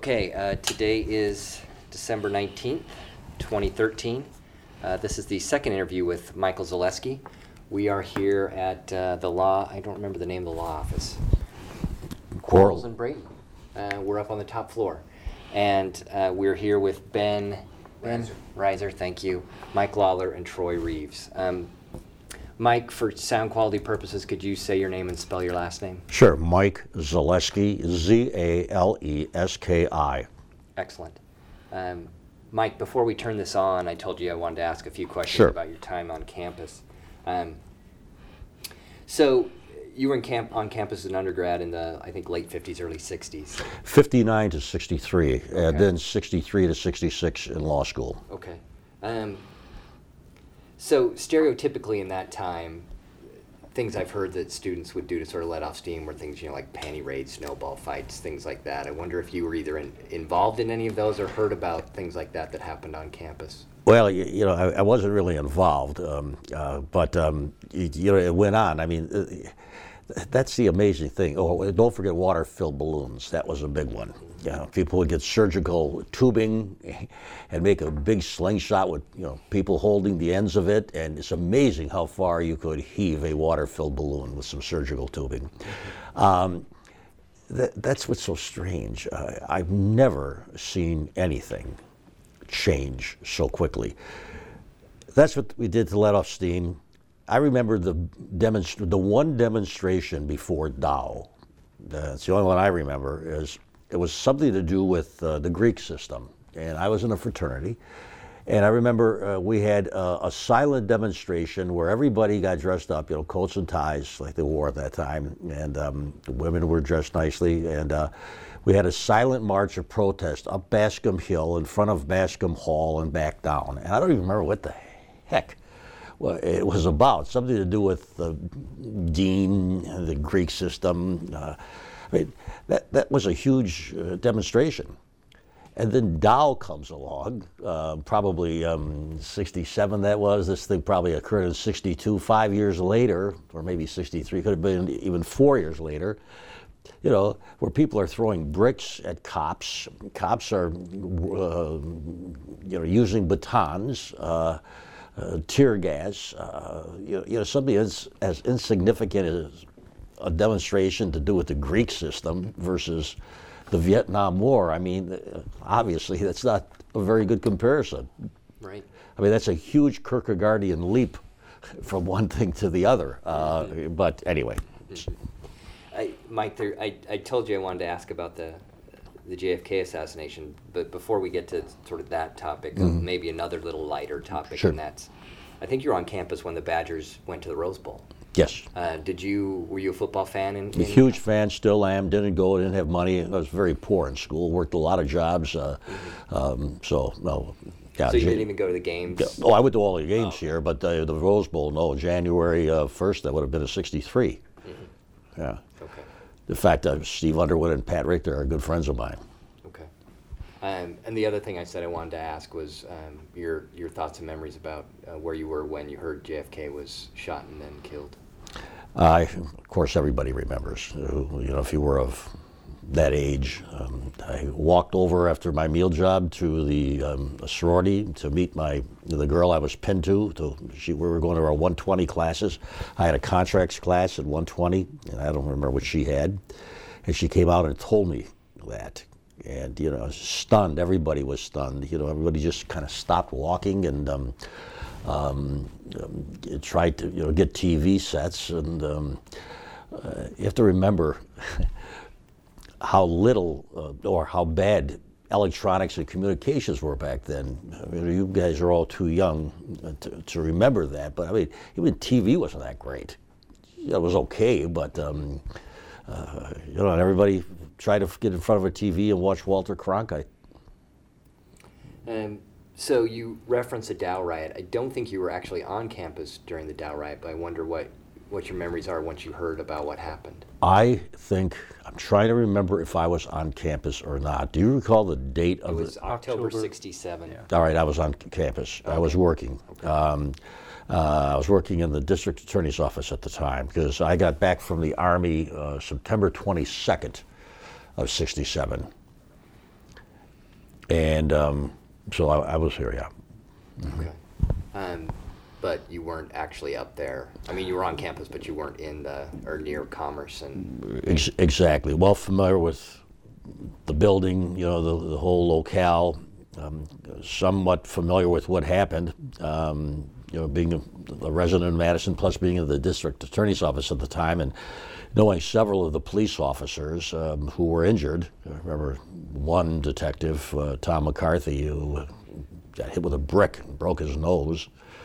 Okay, today is December 19th, 2013. This is the second interview with Michael Zaleski. We are here at the law, I don't remember the name of the law office. Quarles and Brayton. We're up on the top floor. And we're here with Ben Reiser, thank you, Mike Lawler, and Troy Reeves. Mike, for sound quality purposes, could you say your name and spell your last name? Sure, Mike Zaleski, Z-A-L-E-S-K-I. Excellent. Mike, before we turn this on, I told you I wanted to ask a few questions about your time on campus. So you were on campus as an undergrad in the, I think, late 50s, early 60s. 59 to 63, and then 63 to 66 in law school. Okay. So stereotypically in that time, things I've heard that students would do to sort of let off steam were things, like panty raids, snowball fights, things like that. I wonder if you were either involved in any of those or heard about things like that happened on campus. Well, I wasn't really involved, but it went on. I mean, that's the amazing thing. Oh, don't forget water-filled balloons. That was a big one. People would get surgical tubing and make a big slingshot with people holding the ends of it, and it's amazing how far you could heave a water-filled balloon with some surgical tubing. That's what's so strange. I've never seen anything change so quickly. That's what we did to let off steam. I remember the one demonstration before Dow. It's the only one I remember. It was something to do with the Greek system, and I was in a fraternity. And I remember we had a silent demonstration where everybody got dressed up, coats and ties like they wore at that time, and the women were dressed nicely. And we had a silent march of protest up Bascom Hill in front of Bascom Hall and back down. And I don't even remember what the heck it was about. Something to do with the dean, the Greek system. I mean, that was a huge demonstration. And then Dow comes along, probably 67 that was. This thing probably occurred in 62, 5 years later, or maybe 63, could have been even 4 years later, where people are throwing bricks at cops. Cops are, using batons, tear gas, something as insignificant as a demonstration to do with the Greek system versus the Vietnam War. I mean, obviously, that's not a very good comparison. Right. I mean, that's a huge leap from one thing to the other. But anyway. Mike, I told you I wanted to ask about the JFK assassination, but before we get to sort of that topic, maybe another little lighter topic, Sure. And that's, I think you were on campus when the Badgers went to the Rose Bowl. Yes. Were you a football fan? A huge fan, still am. Didn't go, didn't have money. I was very poor in school, worked a lot of jobs. So, no. Yeah, so you didn't even go to the games? Yeah. Oh, I went to all the games here, but the Rose Bowl, no. January 1st, that would have been a 63. Yeah. Okay. In fact, Steve Underwood and Pat Richter are good friends of mine. Okay. And the other thing I said I wanted to ask was your thoughts and memories about where you were when you heard JFK was shot and then killed. Of course, everybody remembers. If you were of that age, I walked over after my meal job to the sorority to meet the girl I was pinned to. We were going to our 120 classes. I had a contracts class at 120, and I don't remember what she had. And she came out and told me that. And, stunned. Everybody was stunned. Everybody just kind of stopped walking and tried to, get TV sets. And you have to remember how little or how bad electronics and communications were back then. I mean, you guys are all too young to remember that. But, I mean, even TV wasn't that great. It was okay, but, everybody tried to get in front of a TV and watch Walter Cronkite. So you referenced the Dow riot. I don't think you were actually on campus during the Dow riot, but I wonder what your memories are once you heard about what happened. I'm trying to remember if I was on campus or not. Do you recall the date of it? It was October 67. Yeah. All right, I was on campus. Okay. I was working. Okay. I was working in the district attorney's office at the time because I got back from the Army September 22nd of 67. And so I was here, yeah. Okay. But you weren't actually up there. I mean, you were on campus, but you weren't in or near Commerce and. Exactly. Well familiar with the building, the whole locale. Somewhat familiar with what happened. Being a resident of Madison, plus being in the district attorney's office at the time, and knowing several of the police officers who were injured. I remember one detective, Tom McCarthy, who got hit with a brick and broke his nose.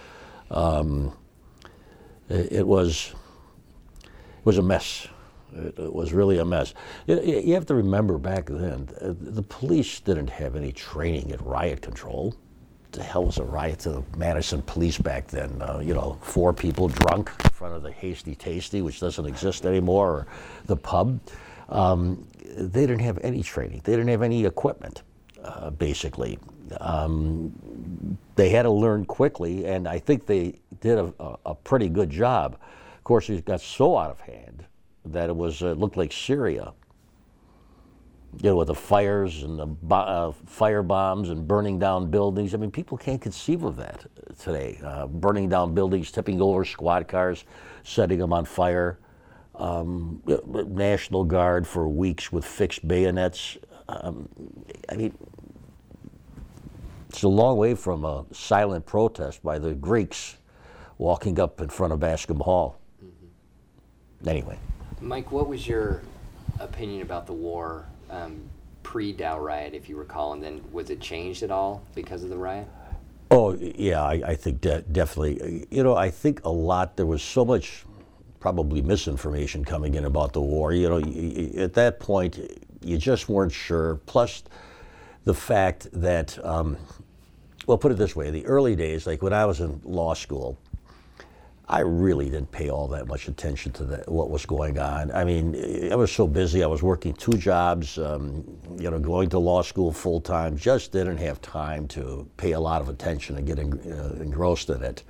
It was a mess. It was really a mess. You have to remember back then, the police didn't have any training in riot control. What the hell was a riot to the Madison police back then? 4 people drunk in front of the Hasty Tasty, which doesn't exist anymore, or the pub. They didn't have any training. They didn't have any equipment, basically. They had to learn quickly, and I think they did a pretty good job. Of course, it got so out of hand that it looked like Syria. With the fires and the fire bombs and burning down buildings. I mean, people can't conceive of that today. Burning down buildings, tipping over squad cars, setting them on fire. National Guard for weeks with fixed bayonets. I mean, it's a long way from a silent protest by the Greeks walking up in front of Bascom Hall. Mm-hmm. Anyway. Mike, what was your opinion about the war pre-Dow riot, if you recall, and then was it changed at all because of the riot? Oh, yeah, I think definitely. I think a lot, there was so much probably misinformation coming in about the war. At that point, you just weren't sure. Plus the fact that, well, put it this way, the early days, like when I was in law school, I really didn't pay all that much attention to what was going on. I mean, I was so busy. I was working 2 jobs, going to law school full time. Just didn't have time to pay a lot of attention and get engrossed in it.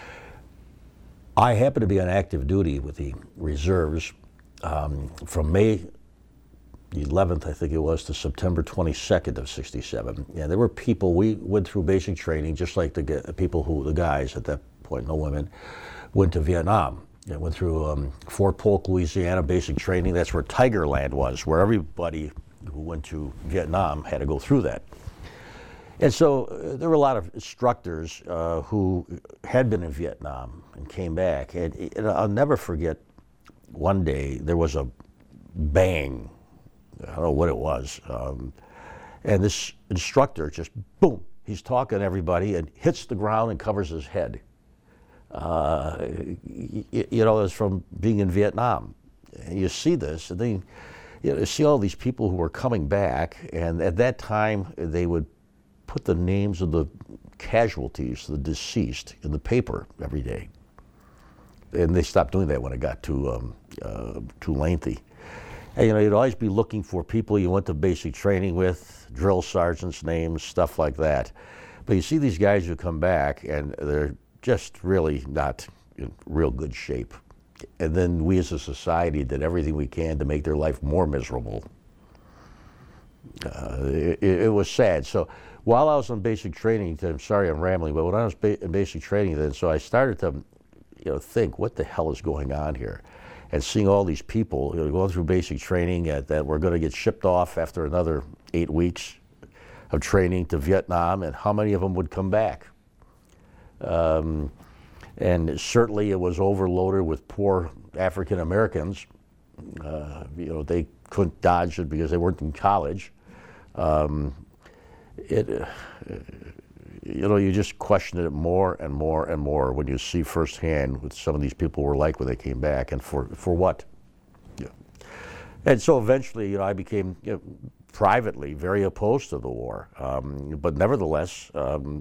I happened to be on active duty with the reserves from May 11th, I think it was, to September 22nd of '67. Yeah, there were people, we went through basic training, just like the guys at that point, no women, went to Vietnam. I went through Fort Polk, Louisiana, basic training. That's where Tiger Land was, where everybody who went to Vietnam had to go through that. And so there were a lot of instructors who had been in Vietnam and came back. And I'll never forget, one day there was a bang. I don't know what it was. And this instructor just, boom, he's talking to everybody and hits the ground and covers his head. It's from being in Vietnam. And you see this, and then you see all these people who were coming back, and at that time they would put the names of the casualties, the deceased, in the paper every day. And they stopped doing that when it got too lengthy. And you'd always be looking for people you went to basic training with, drill sergeants' names, stuff like that. But you see these guys who come back, and they're just really not in real good shape. And then we as a society did everything we can to make their life more miserable. It was sad. So while I was on basic training, I'm sorry I'm rambling, but when I was in basic training then, so I started to think, what the hell is going on here? And seeing all these people going through basic training that were going to get shipped off after another 8 weeks of training to Vietnam, and how many of them would come back. And certainly it was overloaded with poor African Americans. They couldn't dodge it because they weren't in college. You just question it more and more and more when you see firsthand what some of these people were like when they came back, and for what. Yeah. And so eventually, I became privately very opposed to the war, but nevertheless.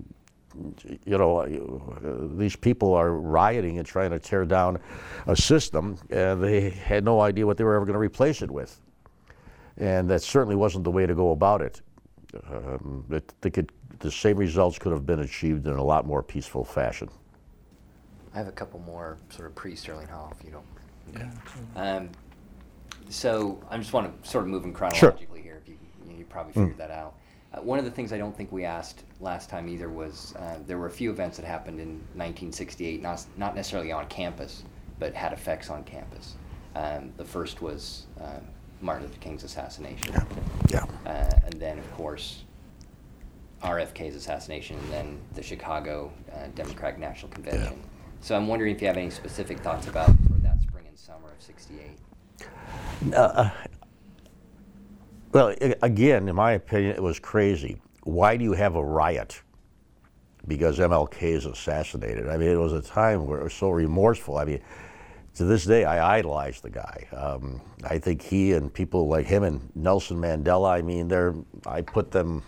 These people are rioting and trying to tear down a system, and they had no idea what they were ever going to replace it with. And that certainly wasn't the way to go about it. I think the same results could have been achieved in a lot more peaceful fashion. I have a couple more sort of pre-Sterling Hall, if you don't. Okay. Yeah. So I just want to sort of move in chronologically here. If you probably figured that out. One of the things I don't think we asked last time either was there were a few events that happened in 1968, not necessarily on campus, but had effects on campus. The first was Martin Luther King's assassination. Yeah. And then, of course, RFK's assassination, and then the Chicago Democratic National Convention. Yeah. So I'm wondering if you have any specific thoughts about sort of that spring and summer of '68. Well, again, in my opinion, it was crazy. Why do you have a riot because MLK is assassinated? I mean, it was a time where it was so remorseful. I mean, to this day, I idolize the guy. I think he and people like him and Nelson Mandela, I mean, I put them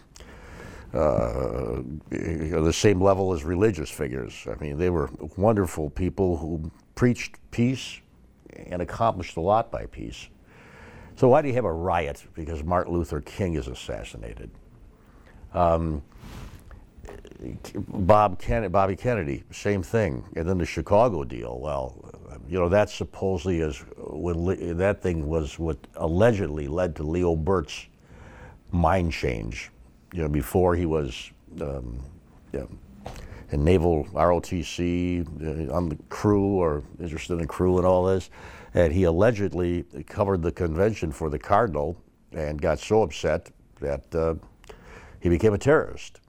the same level as religious figures. I mean, they were wonderful people who preached peace and accomplished a lot by peace. So why do you have a riot because Martin Luther King is assassinated? Bobby Kennedy, same thing. And then the Chicago deal. Well, that supposedly is when that thing was what allegedly led to Leo Burt's mind change. Before he was in Naval ROTC on the crew or interested in crew and all this. And he allegedly covered the convention for the Cardinal and got so upset that he became a terrorist.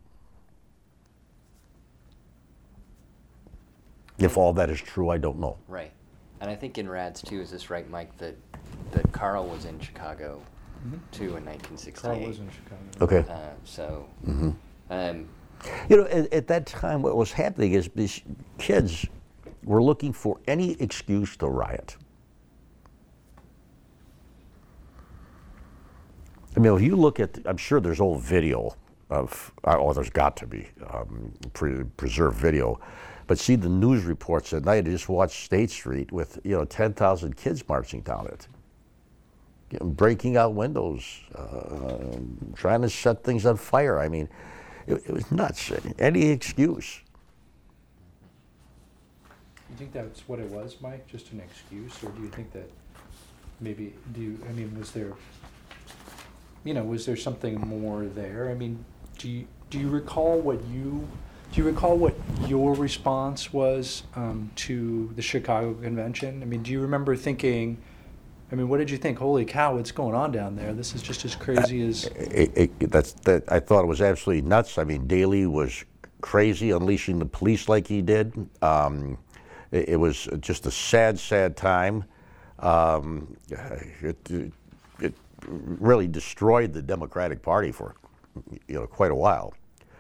If all that is true, I don't know. Right. And I think in RADS, too, is this right, Mike, that Carl was in Chicago, too, in 1968? Carl was in Chicago. Okay. At that time, what was happening is these kids were looking for any excuse to riot. I mean, if you look at, I'm sure there's old video of, there's got to be preserved video, but see the news reports at night, just watch State Street with, 10,000 kids marching down it, breaking out windows, trying to set things on fire. I mean, it was nuts. Any excuse. You think that's what it was, Mike? Just an excuse? Or do you think that maybe, was there something more there? I mean, do you recall what your response was to the Chicago Convention? I mean, do you remember thinking, what did you think? Holy cow, what's going on down there? This is just as crazy as... I thought it was absolutely nuts. I mean, Daley was crazy, unleashing the police like he did. It was just a sad, sad time. It really destroyed the Democratic Party for quite a while.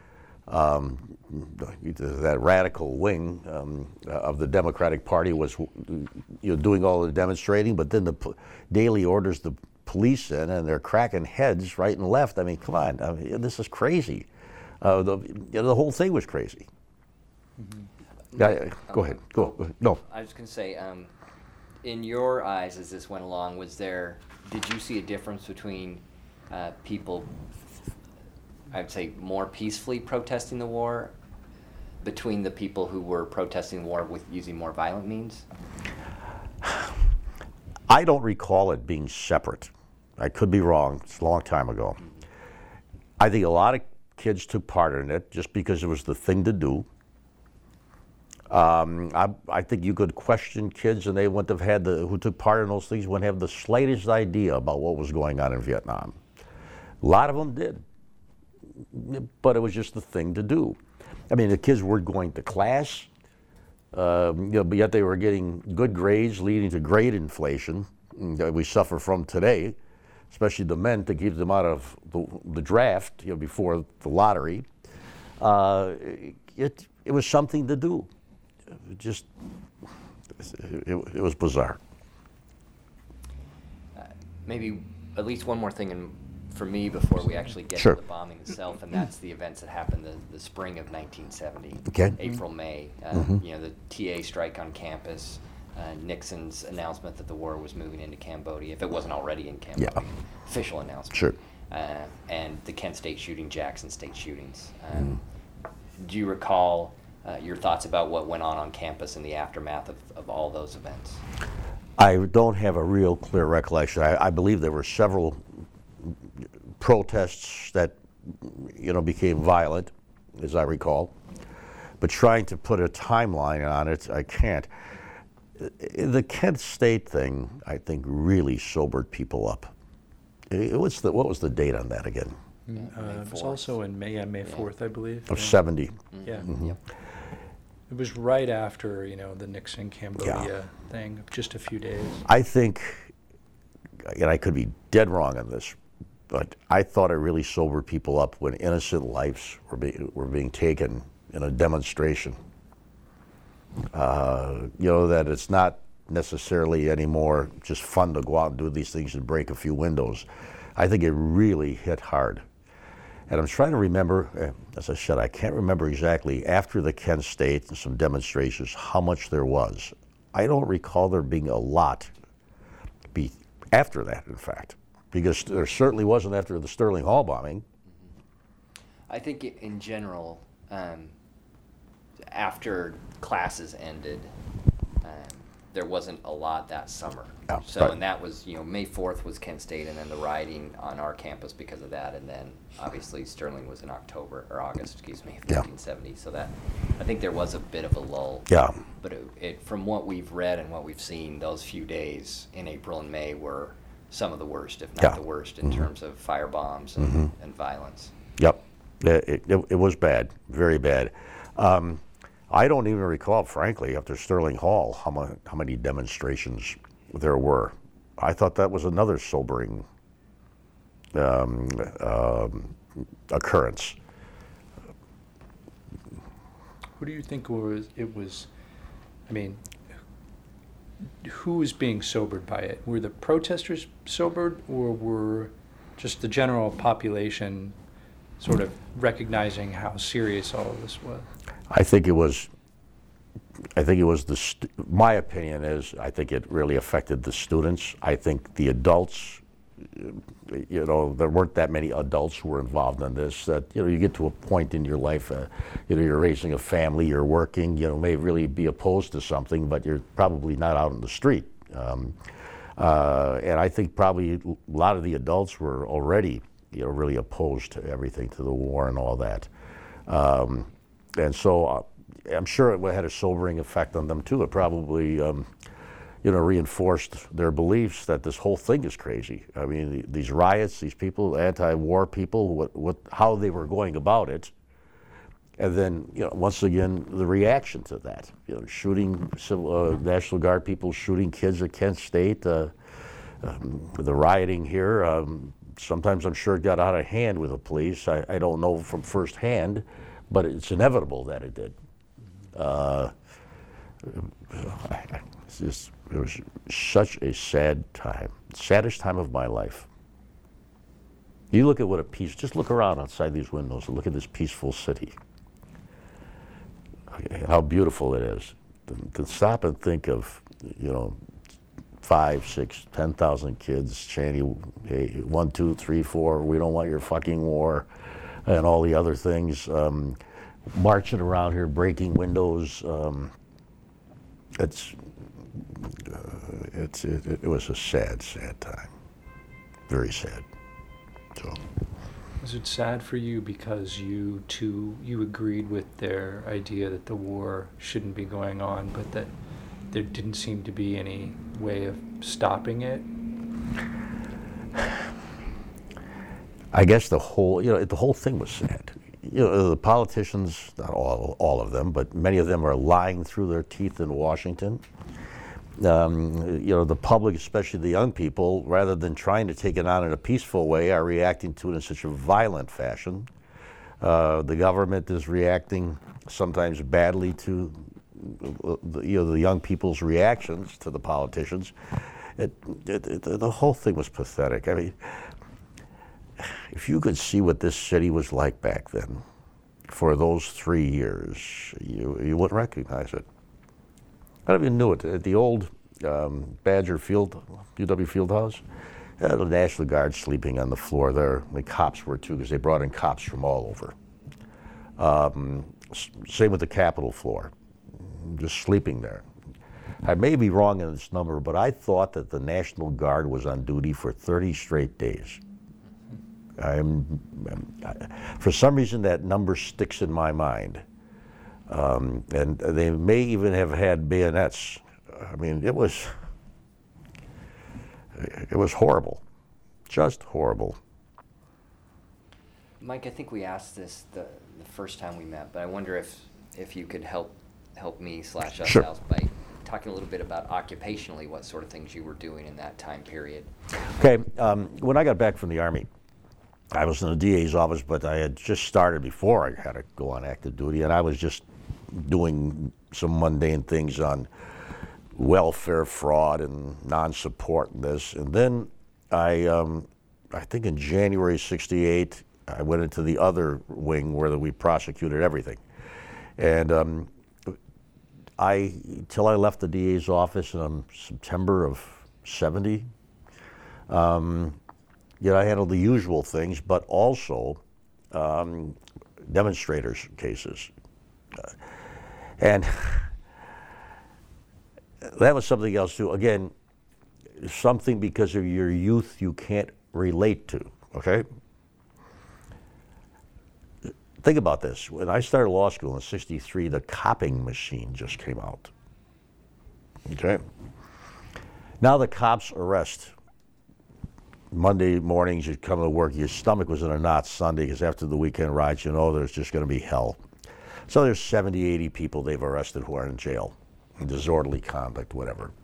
That radical wing of the Democratic Party was doing all the demonstrating, but then Daley orders the police in, and they're cracking heads right and left. I mean, come on, this is crazy. The whole thing was crazy. Mm-hmm. Go ahead. Go. No. I was going to say, in your eyes, as this went along, did you see a difference between people, I'd say, more peacefully protesting the war, between the people who were protesting the war with using more violent means? I don't recall it being separate. I could be wrong. It's a long time ago. I think a lot of kids took part in it just because it was the thing to do. I think you could question kids, and they wouldn't have had who took part in those things wouldn't have the slightest idea about what was going on in Vietnam. A lot of them did, but it was just the thing to do. I mean, the kids were going to class, but yet they were getting good grades, leading to grade inflation that we suffer from today, especially the men, to keep them out of the draft before the lottery. It was something to do. It was bizarre. Maybe at least one more thing for me before we actually get Sure. to the bombing itself, and that's the events that happened the spring of 1970. Okay. April, May. The TA strike on campus, Nixon's announcement that the war was moving into Cambodia, if it wasn't already in Cambodia. Yeah. Official announcement. Sure. And the Kent State shooting, Jackson State shootings. Do you recall your thoughts about what went on campus in the aftermath of all those events? I don't have a real clear recollection. I believe there were several protests that became violent, as I recall. But trying to put a timeline on it, I can't. The Kent State thing, I think, really sobered people up. What was the date on that again? It was also in May 4th, I believe. Of 70. Yeah. Mm-hmm. Yep. It was right after, the Nixon Cambodia thing, just a few days. I think, and I could be dead wrong on this, but I thought it really sobered people up when innocent lives were being taken in a demonstration. That it's not necessarily anymore just fun to go out and do these things and break a few windows. I think it really hit hard. And I'm trying to remember, as I said, I can't remember exactly after the Kent State and some demonstrations how much there was. I don't recall there being a lot after that, in fact, because there certainly wasn't after the Sterling Hall bombing. I think in general, after classes ended, there wasn't a lot that summer. Yeah, so, right. And that was, May 4th was Kent State, and then the rioting on our campus because of that, and then obviously Sterling was in August, 1970. So that, I think there was a bit of a lull. Yeah. But from what we've read and what we've seen, those few days in April and May were some of the worst, if not the worst, in terms of firebombs and violence. Yep. It was bad, very bad. I don't even recall, frankly, after Sterling Hall, how many demonstrations there were. I thought that was another sobering occurrence. Who do you think it was? I mean, who was being sobered by it? Were the protesters sobered, or were just the general population sort of recognizing how serious all of this was? I think it was my opinion is, I think it really affected the students. I think the adults, there weren't that many adults who were involved in this. That, you get to a point in your life, you're raising a family, you're working, may really be opposed to something, but you're probably not out in the street. And I think probably a lot of the adults were already, really opposed to everything, to the war and all that. And so I'm sure it had a sobering effect on them too. It probably, reinforced their beliefs that this whole thing is crazy. I mean, these riots, these people, anti-war people, how they were going about it, and then, once again, the reaction to that. Shooting National Guard people, shooting kids at Kent State, the rioting here. Sometimes I'm sure it got out of hand with the police. I don't know from firsthand, but it's inevitable that it did. It was such a sad time, saddest time of my life. You look at just look around outside these windows and look at this peaceful city. How beautiful it is. To stop and think of, 5, 6, 10,000 kids chanting, hey, 1, 2, 3, 4, we don't want your fucking war, and all the other things. Marching around here, breaking windows. It was a sad, sad time. Very sad. So. Was it sad for you because you agreed with their idea that the war shouldn't be going on, but that there didn't seem to be any way of stopping it? I guess the whole thing was sad. The politicians, not all of them, but many of them are lying through their teeth in Washington. The public, especially the young people, rather than trying to take it on in a peaceful way, are reacting to it in such a violent fashion. The government is reacting sometimes badly to the young people's reactions to the politicians. The whole thing was pathetic. I mean, if you could see what this city was like back then, for those 3 years, you wouldn't recognize it. I don't even knew it. At the old Badger Field, UW Fieldhouse, the National Guard sleeping on the floor there. The cops were too, because they brought in cops from all over. Same with the Capitol floor, just sleeping there. I may be wrong in this number, but I thought that the National Guard was on duty for 30 straight days. For some reason, that number sticks in my mind. And they may even have had bayonets. I mean, it was horrible, just horrible. Mike, I think we asked this the first time we met, but I wonder if you could help me / us Sure. out by talking a little bit about occupationally what sort of things you were doing in that time period. Okay, when I got back from the Army, I was in the DA's office, but I had just started before I had to go on active duty, and I was just doing some mundane things on welfare fraud and non-support and this. And then I think in January '68, I went into the other wing where we prosecuted everything. And till I left the DA's office in September of '70, I handled the usual things, but also demonstrators cases. And that was something else too. Again, something because of your youth you can't relate to, okay? Think about this. When I started law school in '63, the copying machine just came out, okay? Now the cops arrest. Monday mornings, you'd come to work, your stomach was in a knot Sunday, because after the weekend rides, there's just going to be hell. So there's 70, 80 people they've arrested who are in jail, disorderly conduct, whatever.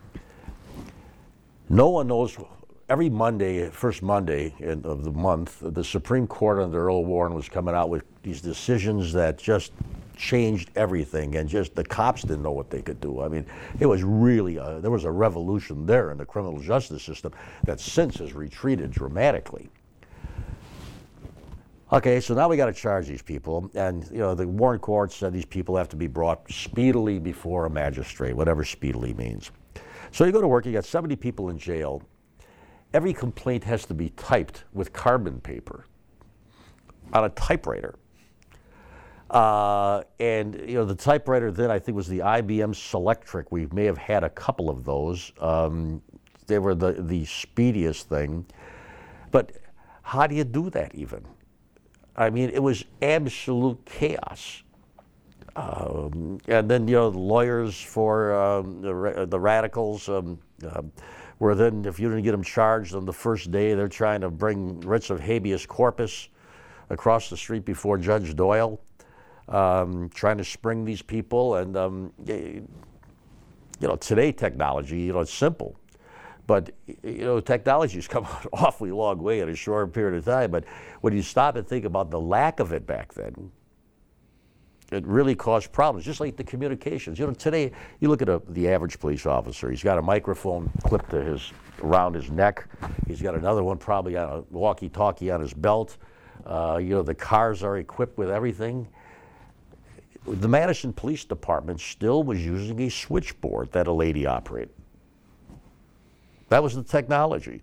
No one knows. Every Monday, first Monday of the month, the Supreme Court under Earl Warren was coming out with these decisions that just changed everything, and just the cops didn't know what they could do. I mean, it was really, there was a revolution there in the criminal justice system that since has retreated dramatically. Okay, so now we got to charge these people, and the Warren court said these people have to be brought speedily before a magistrate, whatever speedily means. So you go to work, you got 70 people in jail. Every complaint has to be typed with carbon paper on a typewriter. And the typewriter then I think was the IBM Selectric. We may have had a couple of those. They were the speediest thing. But how do you do that even? I mean, it was absolute chaos. And then the lawyers for the radicals were then, if you didn't get them charged on the first day, they're trying to bring writs of habeas corpus across the street before Judge Doyle. Trying to spring these people, and today technology, it's simple, but technology's come an awfully long way in a short period of time. But when you stop and think about the lack of it back then, it really caused problems. Just like the communications. Today you look at the average police officer. He's got a microphone clipped to around his neck. He's got another one probably on a walkie-talkie on his belt. The cars are equipped with everything. The Madison Police Department still was using a switchboard that a lady operated. That was the technology.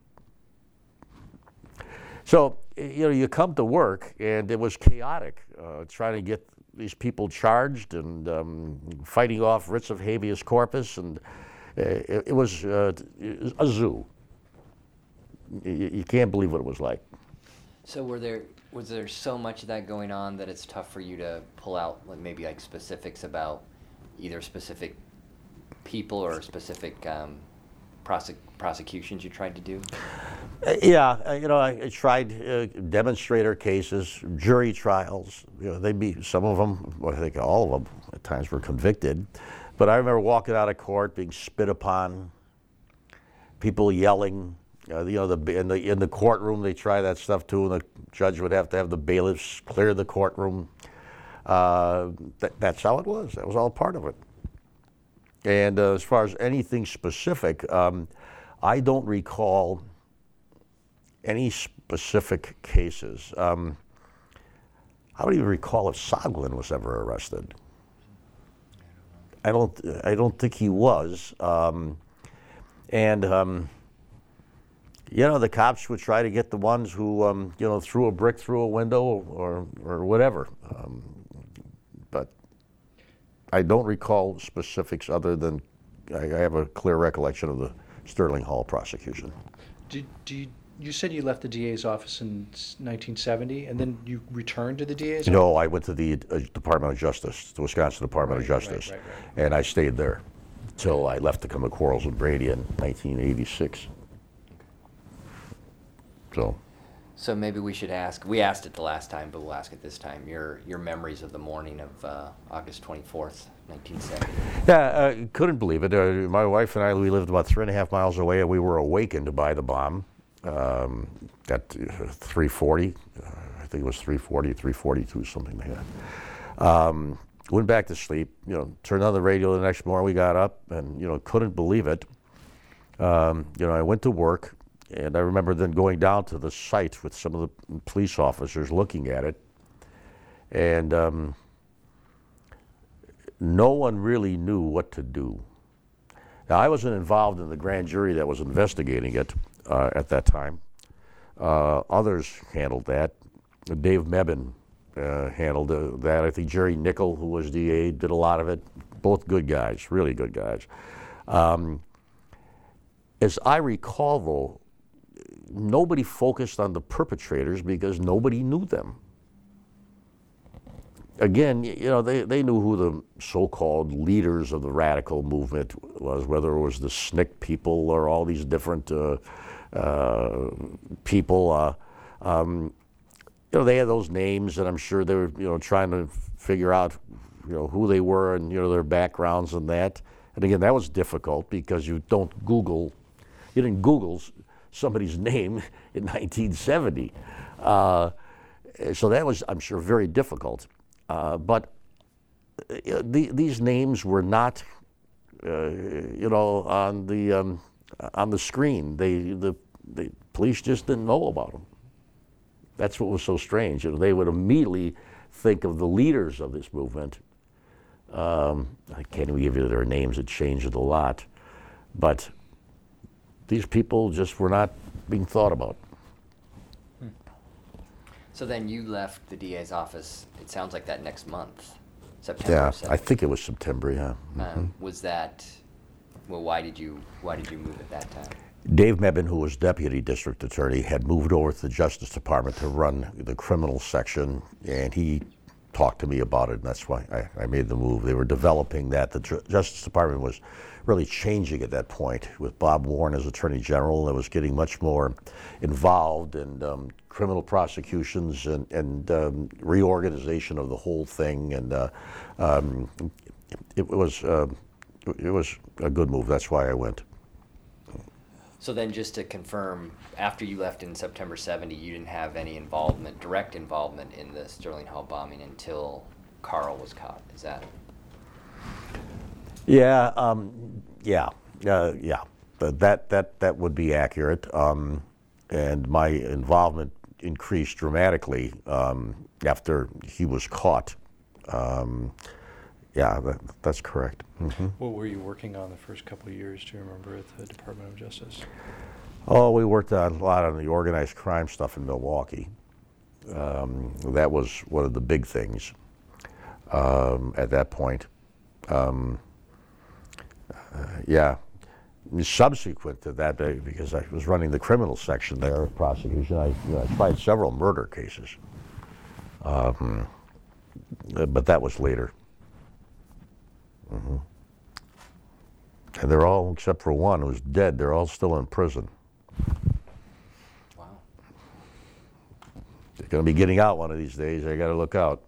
So, you come to work, and it was chaotic, trying to get these people charged and fighting off writs of habeas corpus, and it was a zoo. You can't believe what it was like. So was there so much of that going on that it's tough for you to pull out maybe specifics about either specific people or specific prosecutions you tried to do? Yeah, I tried demonstrator cases, jury trials. Some of them, I think all of them, at times were convicted. But I remember walking out of court, being spit upon, people yelling. In the courtroom, they try that stuff too, and the judge would have to have the bailiffs clear the courtroom. That's how it was. That was all part of it. And as far as anything specific, I don't recall any specific cases. I don't even recall if Soglin was ever arrested. I don't think he was. The cops would try to get the ones who, threw a brick through a window or whatever. But I don't recall specifics other than I have a clear recollection of the Sterling Hall prosecution. Do you said you left the DA's office in 1970, and then you returned to the DA's No, I went to the Department of Justice, the Wisconsin Department of Right, Justice, right. and I stayed there till I left to come to Quarles and Brady in 1986. So maybe we should ask, we asked it the last time, but we'll ask it this time, your memories of the morning of August 24th, 1970. Yeah, I couldn't believe it. My wife and I, we lived about 3.5 miles away, and we were awakened by the bomb at 3:40. I think it was 3:40, 3:42, something like that. Went back to sleep. Turned on the radio the next morning. We got up and couldn't believe it. I went to work, and I remember then going down to the site with some of the police officers looking at it, and no one really knew what to do. Now, I wasn't involved in the grand jury that was investigating it at that time. Others handled that. Dave Mebane handled that. I think Jerry Nickel, who was DA, did a lot of it. Both good guys, really good guys. As I recall, though, nobody focused on the perpetrators because nobody knew them. Again, they knew who the so-called leaders of the radical movement was, whether it was the SNCC people or all these different people. They had those names, and I'm sure they were, trying to figure out, who they were and, their backgrounds and that. And again, that was difficult because you didn't Google somebody's name in 1970. So that was, I'm sure, very difficult. But these names were not, on the screen. The police just didn't know about them. That's what was so strange. They would immediately think of the leaders of this movement. I can't even give you their names. It changed a lot, but these people just were not being thought about. So then you left the DA's office, it sounds like that next month, September. Yeah, 7th. I think it was September, yeah. Was that, why did you move at that time? Dave Mebane, who was deputy district attorney, had moved over to the Justice Department to run the criminal section, and he talked to me about it, and that's why I made the move. They were developing that. The Justice Department was really changing at that point with Bob Warren as Attorney General. It was getting much more involved in criminal prosecutions and reorganization of the whole thing, and it was a good move. That's why I went. So then just to confirm, after you left in September 70, you didn't have any direct involvement in the Sterling Hall bombing until Carl was caught, is that? Yeah, that would be accurate. And my involvement increased dramatically after he was caught. That's correct. Mm-hmm. What were you working on the first couple of years, do you remember, at the Department of Justice? Oh, we worked a lot on the organized crime stuff in Milwaukee. That was one of the big things at that point. Subsequent to that, because I was running the criminal section there of prosecution, I tried several murder cases. But that was later. Mm-hmm. And they're all, except for one who's dead, they're all still in prison. Wow. They're going to be getting out one of these days. They got to look out.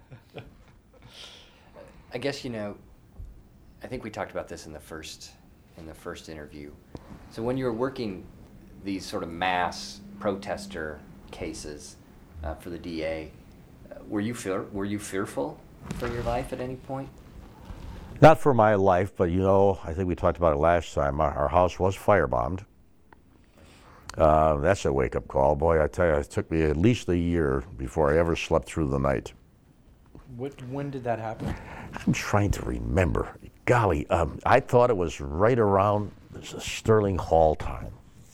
I guess, I think we talked about this in the first interview. So when you were working these sort of mass protester cases for the DA, were you fearful for your life at any point? Not for my life, but I think we talked about it last time. Our house was firebombed. That's a wake-up call. Boy, I tell you, it took me at least a year before I ever slept through the night. When did that happen? I'm trying to remember. Golly, I thought it was right around Sterling Hall time.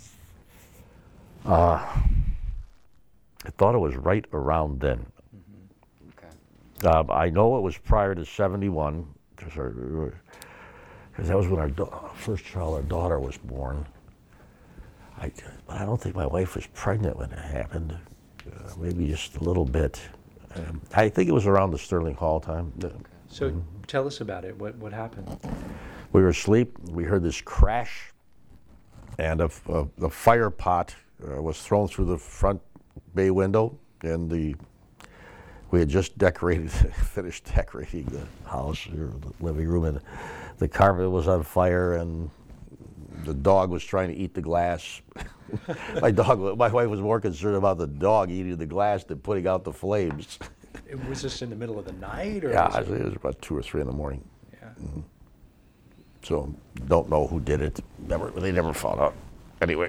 I thought it was right around then. Mm-hmm. Okay. I know it was prior to 71, because that was when our first child, our daughter, was born. I don't think my wife was pregnant when it happened. Maybe just a little bit. I think it was around the Sterling Hall time. So tell us about it. What happened? We were asleep. We heard this crash, and the fire pot was thrown through the front bay window, and we had just finished decorating the house or the living room, and the carpet was on fire, and the dog was trying to eat the glass. My wife was more concerned about the dog eating the glass than putting out the flames. Was this in the middle of the night? Or Yeah, it was about 2 or 3 in the morning. Yeah. Mm-hmm. So don't know who did it. They never found out. Anyway,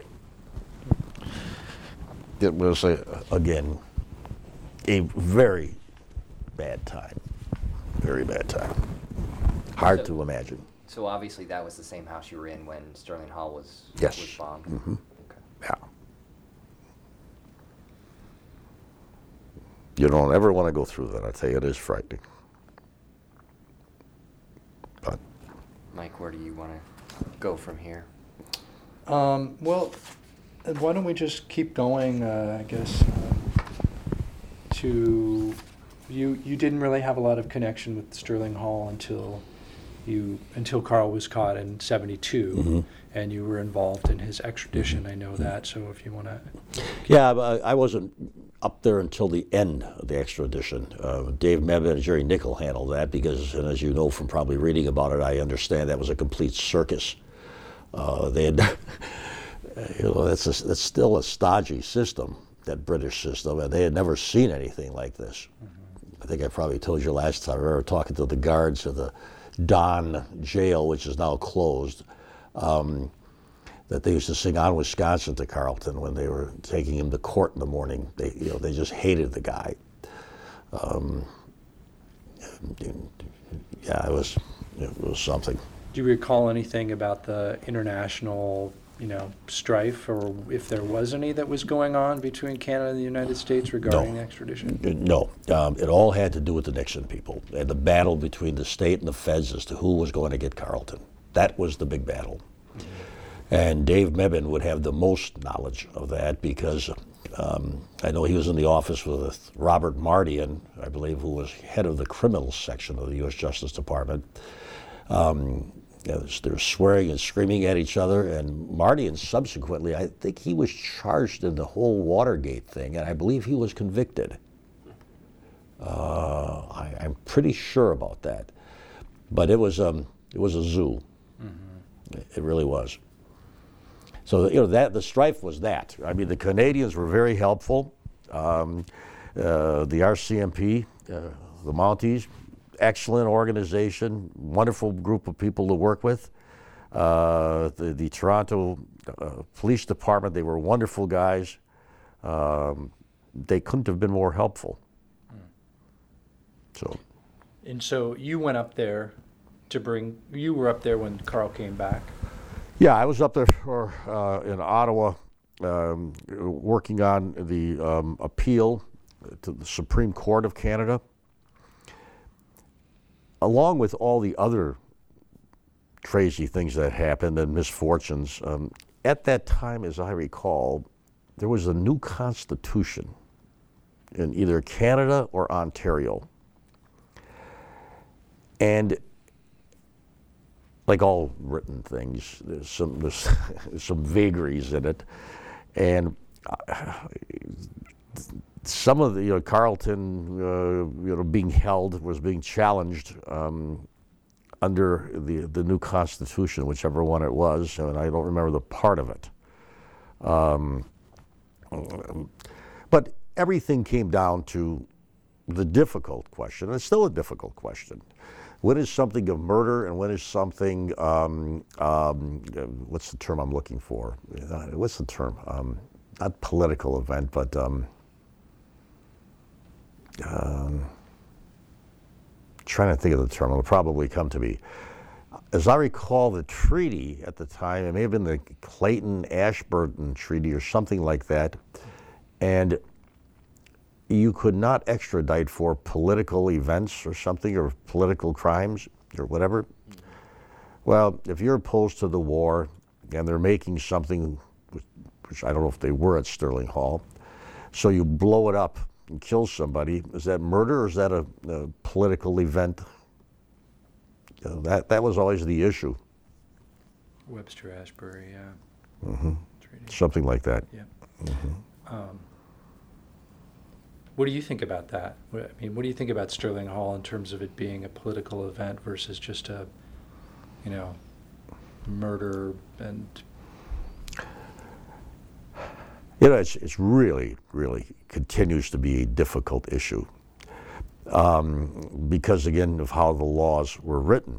it was again a very bad time. Very bad time. Hard to imagine. So obviously that was the same house you were in when Sterling Hall was Yes. bombed. Mm-hmm. Okay. Yeah. You don't ever want to go through that. I tell you, it is frightening. But Mike, where do you want to go from here? Well, why don't we just keep going, I guess, to you didn't really have a lot of connection with Sterling Hall until Carl was caught in 72, mm-hmm. and you were involved in his extradition. I know that, so if you want to... yeah, I wasn't up there until the end of the extradition. Dave Mebane and Jerry Nickel handled that because, and as you know from probably reading about it, I understand that was a complete circus. They had, that's still a stodgy system, that British system, and they had never seen anything like this. Mm-hmm. I think I probably told you last time. I remember talking to the guards of the Don jail, which is now closed, that they used to sing "On Wisconsin" to Carlton when they were taking him to court in the morning. They just hated the guy. Yeah, it was something. Do you recall anything about the international, strife, or if there was any that was going on between Canada and the United States regarding the extradition? No. It all had to do with the Nixon people and the battle between the state and the feds as to who was going to get Carlton. That was the big battle. Mm-hmm. And Dave Mebane would have the most knowledge of that because I know he was in the office with Robert Mardian, I believe, who was head of the criminal section of the U.S. Justice Department. They were swearing and screaming at each other, and Mardian subsequently, I think he was charged in the whole Watergate thing, and I believe he was convicted. I'm pretty sure about that. But it was a zoo. Mm-hmm. It really was. So that the strife was that. I mean, the Canadians were very helpful. The RCMP, the Mounties, excellent organization, wonderful group of people to work with. The Toronto Police Department, they were wonderful guys. They couldn't have been more helpful. So you went up there you were up there when Carl came back? Yeah, I was up there in Ottawa working on the appeal to the Supreme Court of Canada. Along with all the other crazy things that happened and misfortunes, at that time, as I recall, there was a new constitution in either Canada or Ontario. And like all written things, there's some vagaries in it. And some of the Carlton, being held was being challenged under the new Constitution, whichever one it was, and I don't remember the part of it. But everything came down to the difficult question, and it's still a difficult question. When is something a murder, and when is something? What's the term I'm looking for? What's the term? Not political event, but trying to think of the term. It'll probably come to me. As I recall, the treaty at the time, it may have been the Clayton-Ashburton Treaty or something like that, and you could not extradite for political events or something, or political crimes or whatever. Well, if you're opposed to the war and they're making something which which I don't know if they were at Sterling Hall. So you blow it up and kill somebody. Is that murder or is that a political event? That was always the issue. Webster Ashbury, yeah. Mm-hmm. Something like that. Yeah. Mm-hmm. What do you think about that? I mean, what do you think about Sterling Hall in terms of it being a political event versus just a, murder and? It's really, really continues to be a difficult issue because, again, of how the laws were written.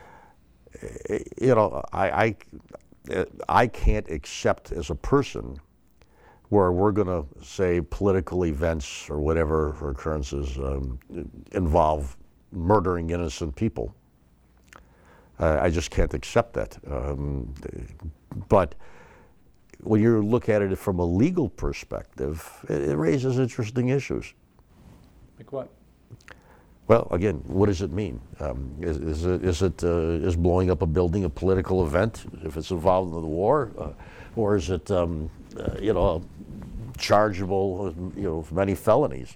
I can't accept as a person where we're going to say political events or whatever occurrences involve murdering innocent people. I just can't accept that. But when you look at it from a legal perspective, it raises interesting issues. Like what? Well, again, what does it mean? Is blowing up a building a political event if it's involved in the war, or is it chargeable with many felonies?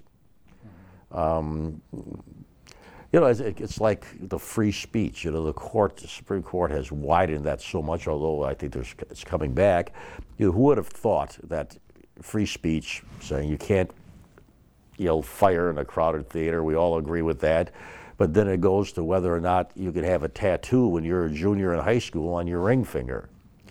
It's like the free speech. The Supreme Court has widened that so much, although I think it's coming back. Who would have thought that free speech, saying you can't fire in a crowded theater, we all agree with that, but then it goes to whether or not you can have a tattoo when you're a junior in high school on your ring finger.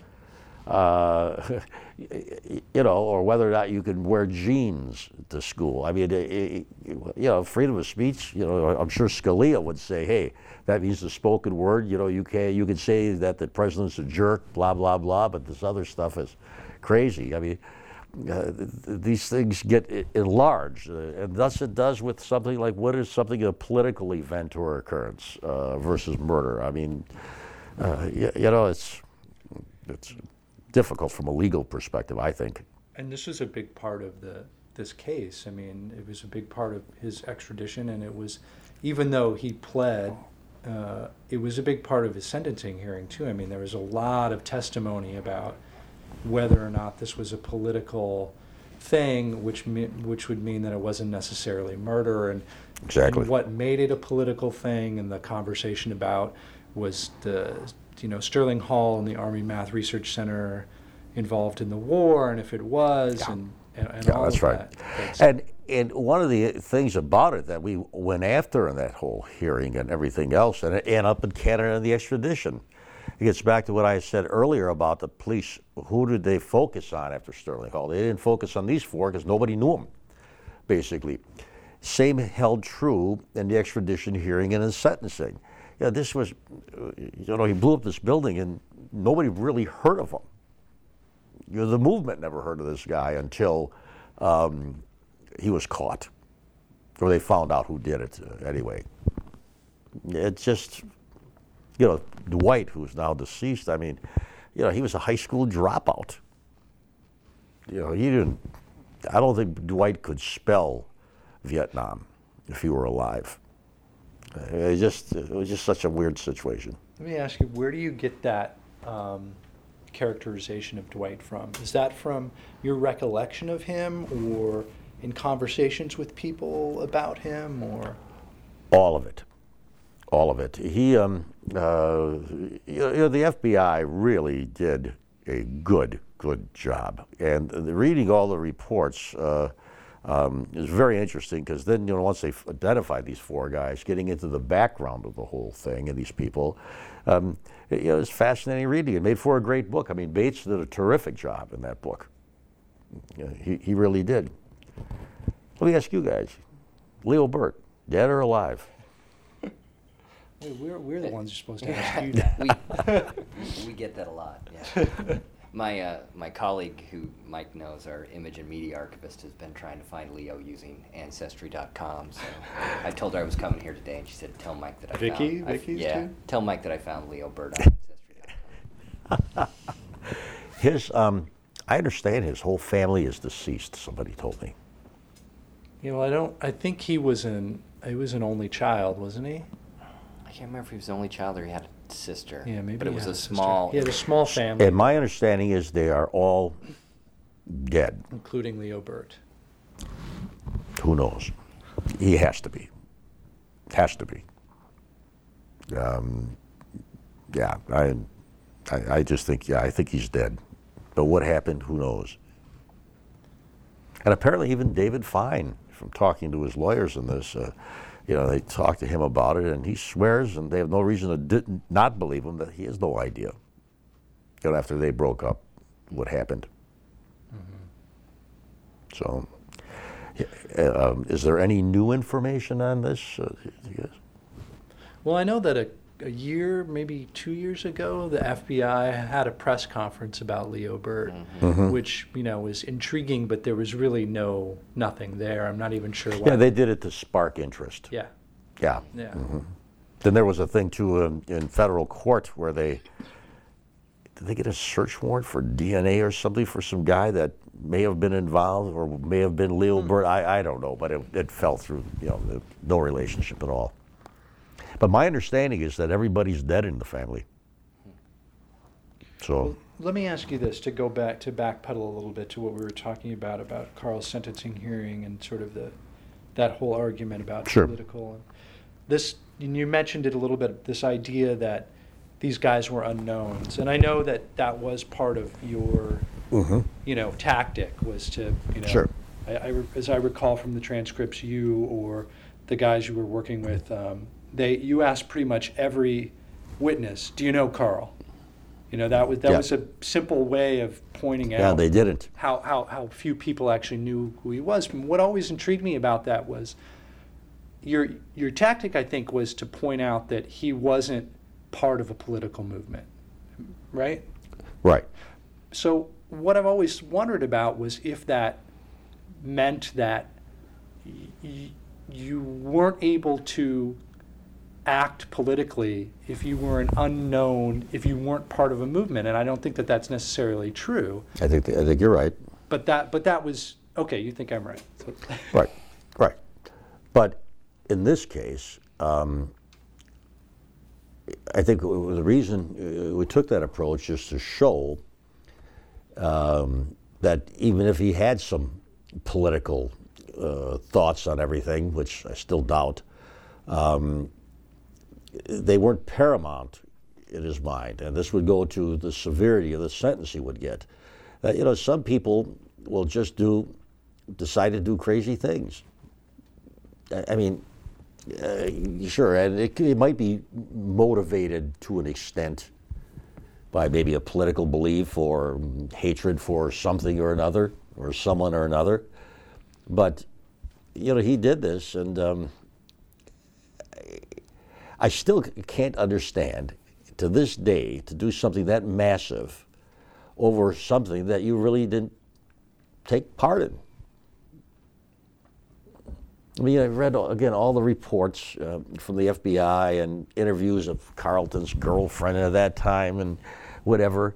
Or whether or not you can wear jeans to school. I mean, freedom of speech. I'm sure Scalia would say, "Hey, that means the spoken word. You can say that the president's a jerk, blah blah blah, but this other stuff is crazy." I mean, these things get enlarged, and thus it does with something like what is something a political event or occurrence versus murder. I mean, it's difficult from a legal perspective, I think. And this was a big part of this case. I mean, it was a big part of his extradition, and it was, even though he pled, it was a big part of his sentencing hearing too. I mean, there was a lot of testimony about whether or not this was a political thing, which would mean that it wasn't necessarily murder, and exactly and what made it a political thing, and the conversation about was the Sterling Hall and the Army Math Research Center involved in the war, and if it was, and all that's of right. that. And one of the things about it that we went after in that whole hearing and everything else, and up in Canada and the extradition, it gets back to what I said earlier about the police. Who did they focus on after Sterling Hall? They didn't focus on these four because nobody knew them, basically. Same held true in the extradition hearing and in sentencing. This was, he blew up this building and nobody really heard of him. The movement never heard of this guy until he was caught, or they found out who did it anyway. It's just, Dwight, who's now deceased, I mean, he was a high school dropout. He didn't, I don't think Dwight could spell Vietnam if he were alive. It was just such a weird situation. Let me ask you, where do you get that characterization of Dwight from? Is that from your recollection of him, or in conversations with people about him, or? All of it. He, the FBI really did a good job. And reading all the reports is very interesting, because then, once they identified these four guys, getting into the background of the whole thing and these people, it was fascinating reading. It made for a great book. I mean, Bates did a terrific job in that book. He really did. Let me ask you guys, Leo Burt, dead or alive? We're the ones who are supposed to ask you that. We get that a lot, yeah. My colleague, who Mike knows, our image and media archivist, has been trying to find Leo using Ancestry.com. So I told her I was coming here today, and she said, "Tell Mike that I found." Vicky's too? Tell Mike that I found Leo Burt on Ancestry.com. I understand his whole family is deceased. Somebody told me. I think he was an only child, wasn't he? I can't remember if he was the only child or he had a sister. Yeah, maybe. But it was he a small. He had a small family. And my understanding is they are all dead. including Leo Burt. Who knows? He has to be. Has to be. Yeah, I just think, I think he's dead. But what happened, who knows? And apparently even David Fine, from talking to his lawyers in this, they talked to him about it, and he swears, and they have no reason to not believe him, that he has no idea. After they broke up, what happened. So, is there any new information on this? Yes. Well, I know that a year, maybe 2 years ago, the FBI had a press conference about Leo Burt, which, was intriguing, but there was really nothing there. I'm not even sure why. Yeah, they did it to spark interest. Yeah. Yeah. Yeah. Then there was a thing, too, in federal court where did they get a search warrant for DNA or something for some guy that may have been involved or may have been Leo Burt? I don't know, but it fell through, no relationship at all. But my understanding is that everybody's dead in the family. So. Well, let me ask you this, to backpedal a little bit to what we were talking about Carl's sentencing hearing and sort of that whole argument about political. This, you mentioned it a little bit, this idea that these guys were unknowns. And I know that was part of your, tactic, was to, Sure. As I recall from the transcripts, you or the guys you were working with, you asked pretty much every witness, do you know Carl? That was a simple way of pointing out. Yeah, they didn't. How few people actually knew who he was. What always intrigued me about that was your tactic, I think, was to point out that he wasn't part of a political movement, right? Right. So what I've always wondered about was if that meant that you weren't able to act politically if you were an unknown, if you weren't part of a movement, and I don't think that that's necessarily true. I think you're right. But that was okay. You think I'm right? So. Right. But in this case, I think the reason we took that approach is to show that even if he had some political thoughts on everything, which I still doubt, they weren't paramount in his mind. And this would go to the severity of the sentence he would get. Some people will just decide to do crazy things. I mean, sure, and it might be motivated to an extent by maybe a political belief or hatred for something or another, or someone or another. But, he did this, and I still can't understand, to this day, to do something that massive over something that you really didn't take part in. I mean, I read, again, all the reports from the FBI and interviews of Carlton's girlfriend at that time and whatever.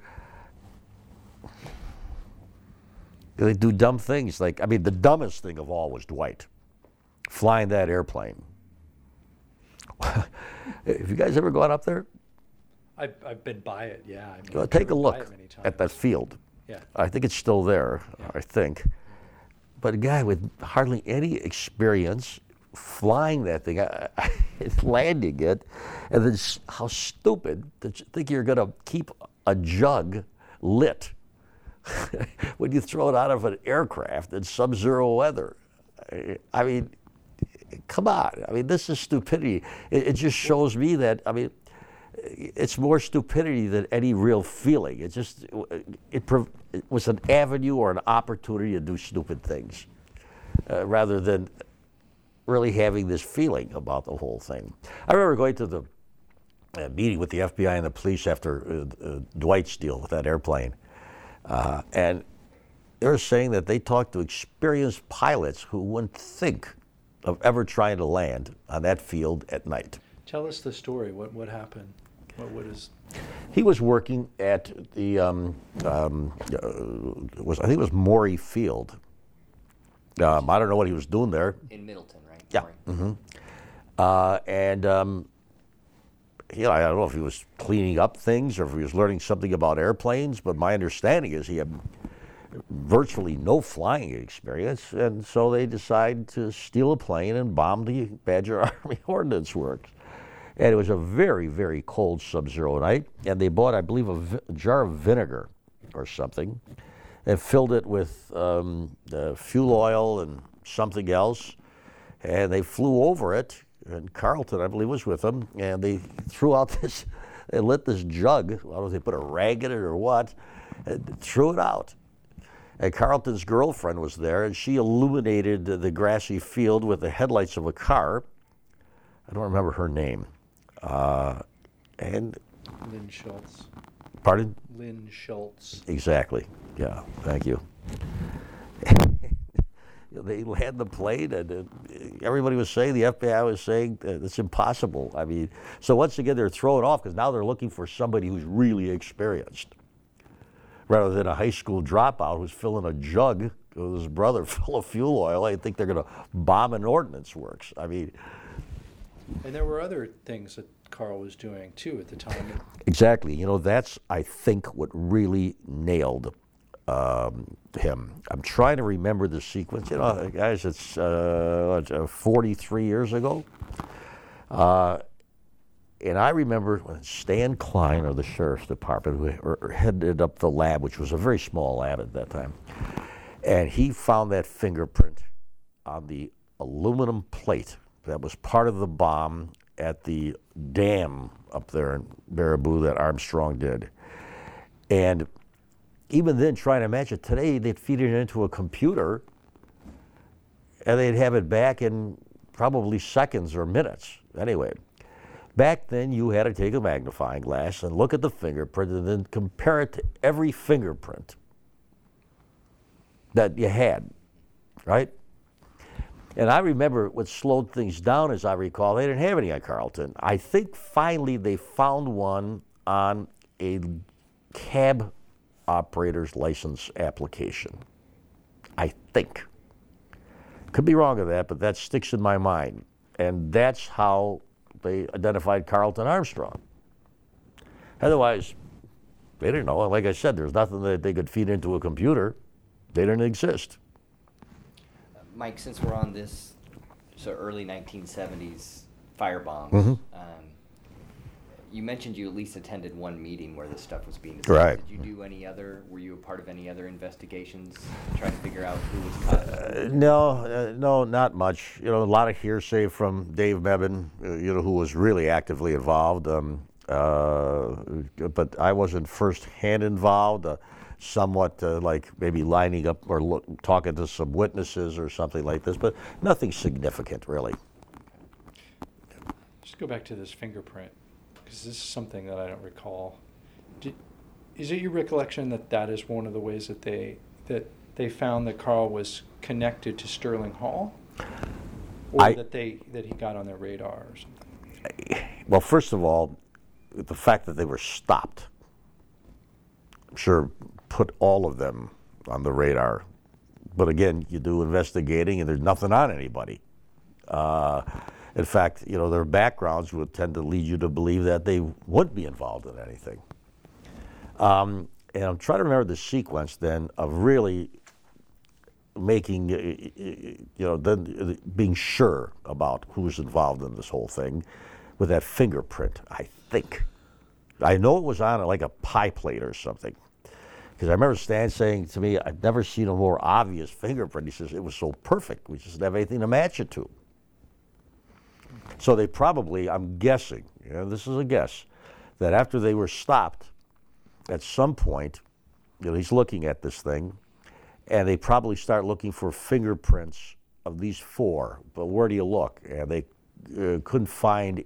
They do dumb things the dumbest thing of all was Dwight flying that airplane. Have you guys ever gone up there? I've been by it, yeah. Take a look at that field. Yeah. I think it's still there, I think. But a guy with hardly any experience flying that thing, landing it, and then how stupid to think you're going to keep a jug lit when you throw it out of an aircraft in sub-zero weather. I mean, come on. I mean, this is stupidity. It just shows me that, it's more stupidity than any real feeling. It was an avenue or an opportunity to do stupid things, rather than really having this feeling about the whole thing. I remember going to the meeting with the FBI and the police after Dwight's deal with that airplane, and they were saying that they talked to experienced pilots who wouldn't think of ever trying to land on that field at night. Tell us the story. What happened? What is? He was working at the I think it was Maury Field. I don't know what he was doing there. In Middleton, right? Yeah. Mm-hmm. I don't know if he was cleaning up things or if he was learning something about airplanes, but my understanding is he had virtually no flying experience, and so they decide to steal a plane and bomb the Badger Army Ordnance Works. And it was a very, very cold sub-zero night, and they bought, I believe, a jar of vinegar or something, and filled it with fuel oil and something else, and they flew over it, and Carleton, I believe, was with them, and they threw out this, they lit this jug, I don't know if they put a rag in it or what, and threw it out. And Carleton's girlfriend was there, and she illuminated the grassy field with the headlights of a car. I don't remember her name. And Lynn Schultz. Pardon? Lynn Schultz. Exactly. Yeah, thank you. They land the plane, and everybody was saying, the FBI was saying, it's impossible. I mean, so once again, they're throwing off because now they're looking for somebody who's really experienced, rather than a high school dropout who's filling a jug with his brother full of fuel oil. I think they're going to bomb an ordnance works. I mean, And there were other things that Carl was doing too at the time. exactly. You know, that's, I think, what really nailed him. I'm trying to remember the sequence. You know, guys, it's 43 years ago. And I remember when Stan Klein of the Sheriff's Department, who headed up the lab, which was a very small lab at that time, and he found that fingerprint on the aluminum plate that was part of the bomb at the dam up there in Baraboo that Armstrong did. And even then, trying to match it today, they'd feed it into a computer and they'd have it back in probably seconds or minutes. Anyway, back then you had to take a magnifying glass and look at the fingerprint and then compare it to every fingerprint that you had, right? And I remember what slowed things down, as I recall, they didn't have any on Carleton. I think finally they found one on a cab operator's license application. I think. Could be wrong with that, but that sticks in my mind. And that's how they identified Carleton Armstrong. Otherwise, they didn't know. Like I said, there's nothing that they could feed into a computer. They didn't exist. Mike, since we're on this early 1970s firebombs, Mm-hmm. You mentioned you at least attended one meeting where this stuff was being discussed. Right. Did you do any other, were you a part of any other investigations to try to figure out who was caught? No, not much. You know, a lot of hearsay from Dave Mebane, who was really actively involved. But I wasn't firsthand involved. Somewhat like maybe lining up or talking to some witnesses or something like this, but nothing significant really. Just go back to this fingerprint, because this is something that I don't recall. Is it your recollection that that is one of the ways that they found that Carl was connected to Sterling Hall, or that he got on their radar or something? Well, first of all, the fact that they were stopped, I'm sure, put all of them on the radar. But again, you do investigating and there's nothing on anybody. In fact, their backgrounds would tend to lead you to believe that they wouldn't be involved in anything. And I'm trying to remember the sequence then of really making, then being sure about who's involved in this whole thing with that fingerprint, I think. I know it was on like a pie plate or something. Because I remember Stan saying to me, I've never seen a more obvious fingerprint. He says, it was so perfect. We just didn't have anything to match it to. So they probably, I'm guessing, this is a guess, that after they were stopped, at some point, he's looking at this thing, and they probably start looking for fingerprints of these four. But where do you look? And they couldn't find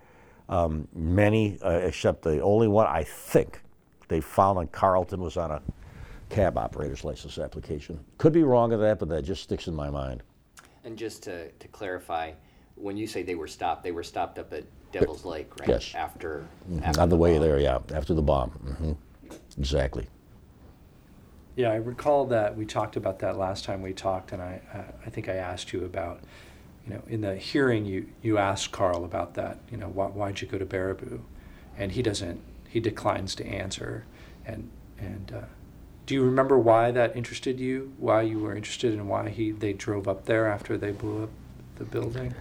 many, except the only one I think they found on Carleton was on a cab operator's license application. Could be wrong of that, but that just sticks in my mind. And just to clarify, when you say they were stopped up at Devil's Lake, right? Yes. After On the way bomb. there, yeah, after the bomb. Mm-hmm. Exactly. Yeah, I recall that we talked about that last time we talked, and I think I asked you about, in the hearing you asked Carl about that, why'd you go to Baraboo? And he declines to answer. And Do you remember why that interested you? Why you were interested in why they drove up there after they blew up the building?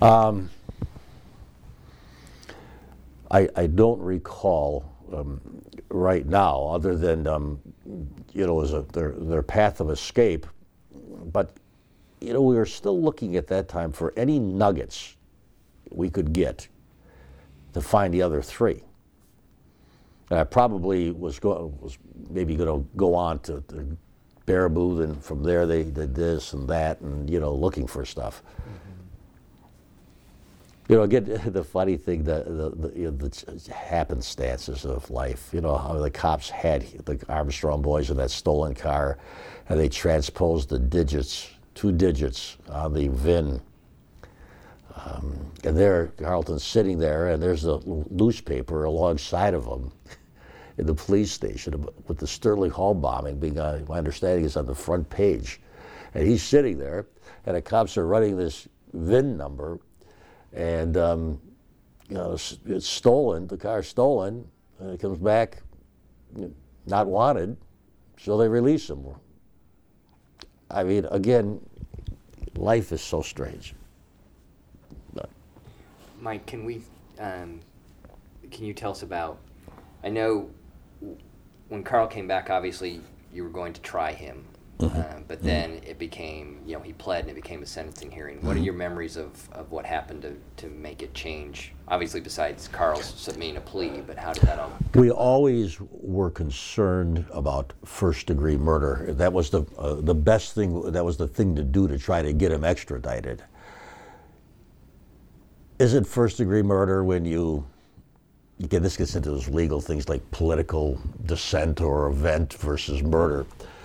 I don't recall right now, other than as their path of escape. But we were still looking at that time for any nuggets we could get to find the other three. And I probably was maybe going to go on to Baraboo, and from there they did this and that, and looking for stuff. Again, the funny thing, the happenstances of life. How the cops had the Armstrong boys in that stolen car, and they transposed the two digits on the VIN. And there, Carlton's sitting there, and there's a newspaper alongside of him in the police station with the Sterling Hall bombing being, my understanding is on the front page. And he's sitting there, and the cops are running this VIN number. And it's stolen. The car's stolen, and it comes back not wanted, so they release him. I mean, again, life is so strange. Mike, can you tell us about? I know when Carl came back, obviously you were going to try him. But then it became, he pled and it became a sentencing hearing. What are your memories of what happened to make it change? Obviously, besides Carl's submitting a plea, but how did that all go? We always were concerned about first-degree murder. That was the best thing, that was the thing to do to try to get him extradited. Is it first-degree murder when again, this gets into those legal things like political dissent or event versus murder.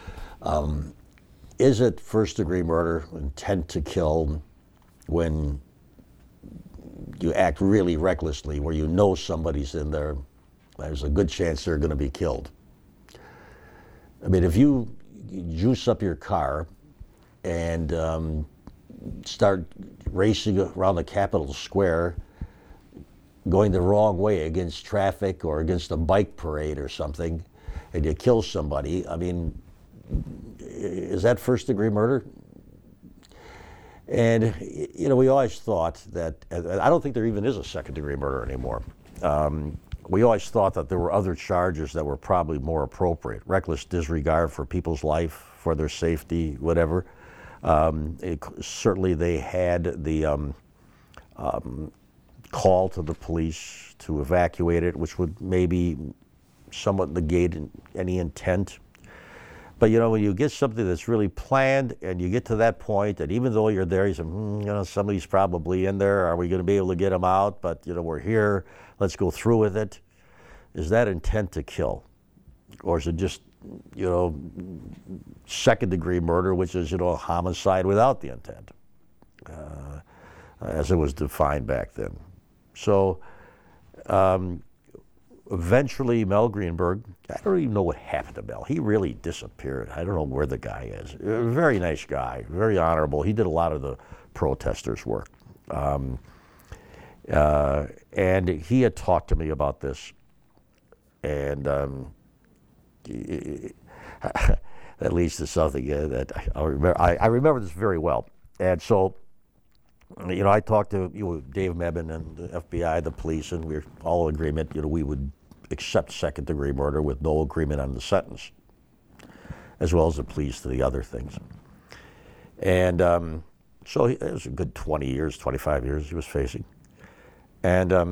Is it first-degree murder, intent to kill, when you act really recklessly, where somebody's in there, there's a good chance they're going to be killed? I mean, if you juice up your car and start racing around the Capitol Square, going the wrong way against traffic or against a bike parade or something, and you kill somebody, I mean, is that first-degree murder? And, we always thought that, I don't think there even is a second-degree murder anymore. We always thought that there were other charges that were probably more appropriate. Reckless disregard for people's life, for their safety, whatever. Certainly they had the call to the police to evacuate it, which would maybe somewhat negate any intent. But when you get something that's really planned and you get to that point, and even though you're there, you say, somebody's probably in there. Are we going to be able to get them out? But, we're here. Let's go through with it. Is that intent to kill? Or is it just, second-degree murder, which is, homicide without the intent, as it was defined back then? So, eventually, Mel Greenberg, I don't even know what happened to Mel. He really disappeared. I don't know where the guy is. A very nice guy, very honorable. He did a lot of the protesters' work. And he had talked to me about this. And that leads to something that I remember. I remember this very well. And so, I talked to Dave Mebane and the FBI, the police, and we were all in agreement, we would accept second-degree murder with no agreement on the sentence, as well as the pleas to the other things. And so it was a good 20 years, 25 years he was facing. And I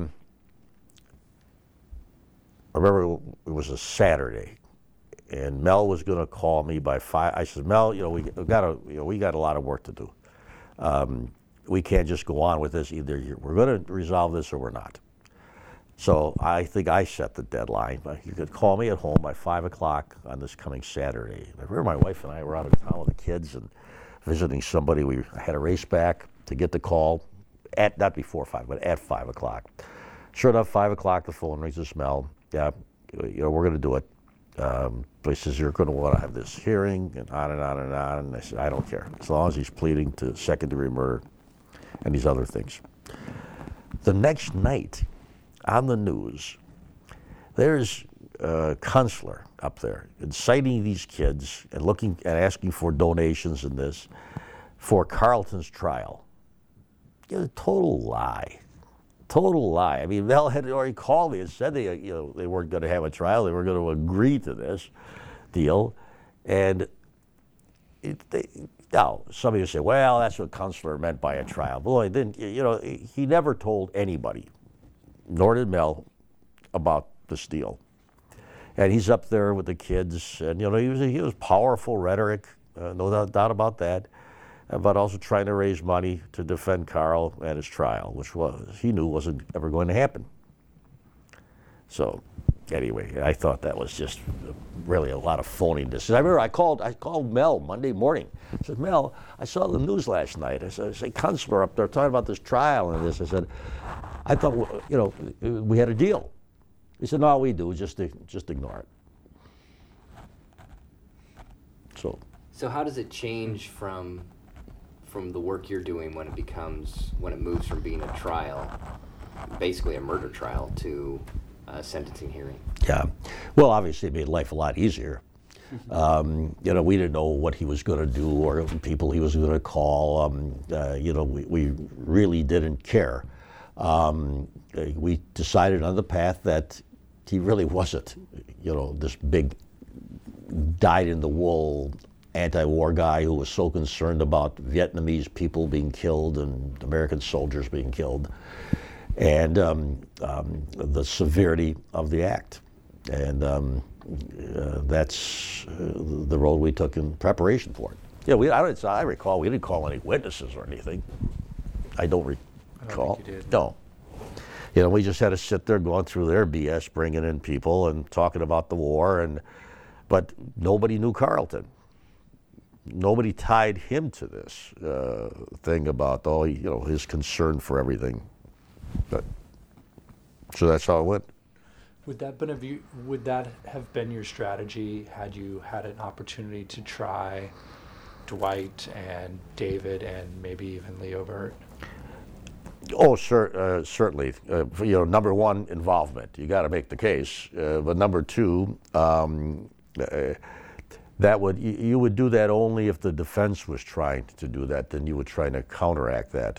remember it was a Saturday, and Mel was going to call me by 5. I said, Mel, we got a lot of work to do. We can't just go on with this. Either we're going to resolve this or we're not. So I think I set the deadline. You could call me at home by 5 o'clock on this coming Saturday. I remember my wife and I were out of town with the kids and visiting somebody. We had a race back to get the call at, not before 5, but at 5 o'clock. Sure enough, 5 o'clock, the phone rings to Mel. Yeah, we're going to do it. But he says, you're going to want to have this hearing, and on and on and on. And I said, I don't care, as long as he's pleading to second-degree murder and these other things. The next night, on the news, there's consular up there, inciting these kids and looking and asking for donations in this for Carlton's trial. It was a total lie. Total lie. I mean, Mel had already called me and said they weren't going to have a trial. They were going to agree to this deal. And now, somebody would say, well, that's what Kunstler meant by a trial. Boy, then, he never told anybody, nor did Mel, about this deal. And he's up there with the kids, and, he was powerful rhetoric, no doubt about that, but also trying to raise money to defend Carl and his trial, which he knew wasn't ever going to happen. So, anyway, I thought that was just really a lot of phoniness. And I remember I called Mel Monday morning. I said, Mel, I saw the news last night. I said, Kunstler up there talking about this trial and this. I said, I thought, we had a deal. He said, no, we do. Just ignore it. So how does it change from the work you're doing when it moves from being a trial, basically a murder trial, to a sentencing hearing? Yeah. Well, obviously it made life a lot easier. We didn't know what he was going to do or people he was going to call. We really didn't care. We decided on the path that he really wasn't, this big dyed-in-the-wool anti-war guy who was so concerned about Vietnamese people being killed and American soldiers being killed, and the severity of the act. And that's the road we took in preparation for it. Yeah, I recall we didn't call any witnesses or anything. I don't recall. I don't think you did. No. We just had to sit there going through their BS, bringing in people and talking about the war, but nobody knew Carlton. Nobody tied him to this thing about his concern for everything. So that's how it went. Would that have been your strategy had you had an opportunity to try Dwight and David and maybe even Leo Burt? Oh, certainly. Number one, involvement. You got to make the case. But number two, you would do that only if the defense was trying to do that. Then you would try to counteract that.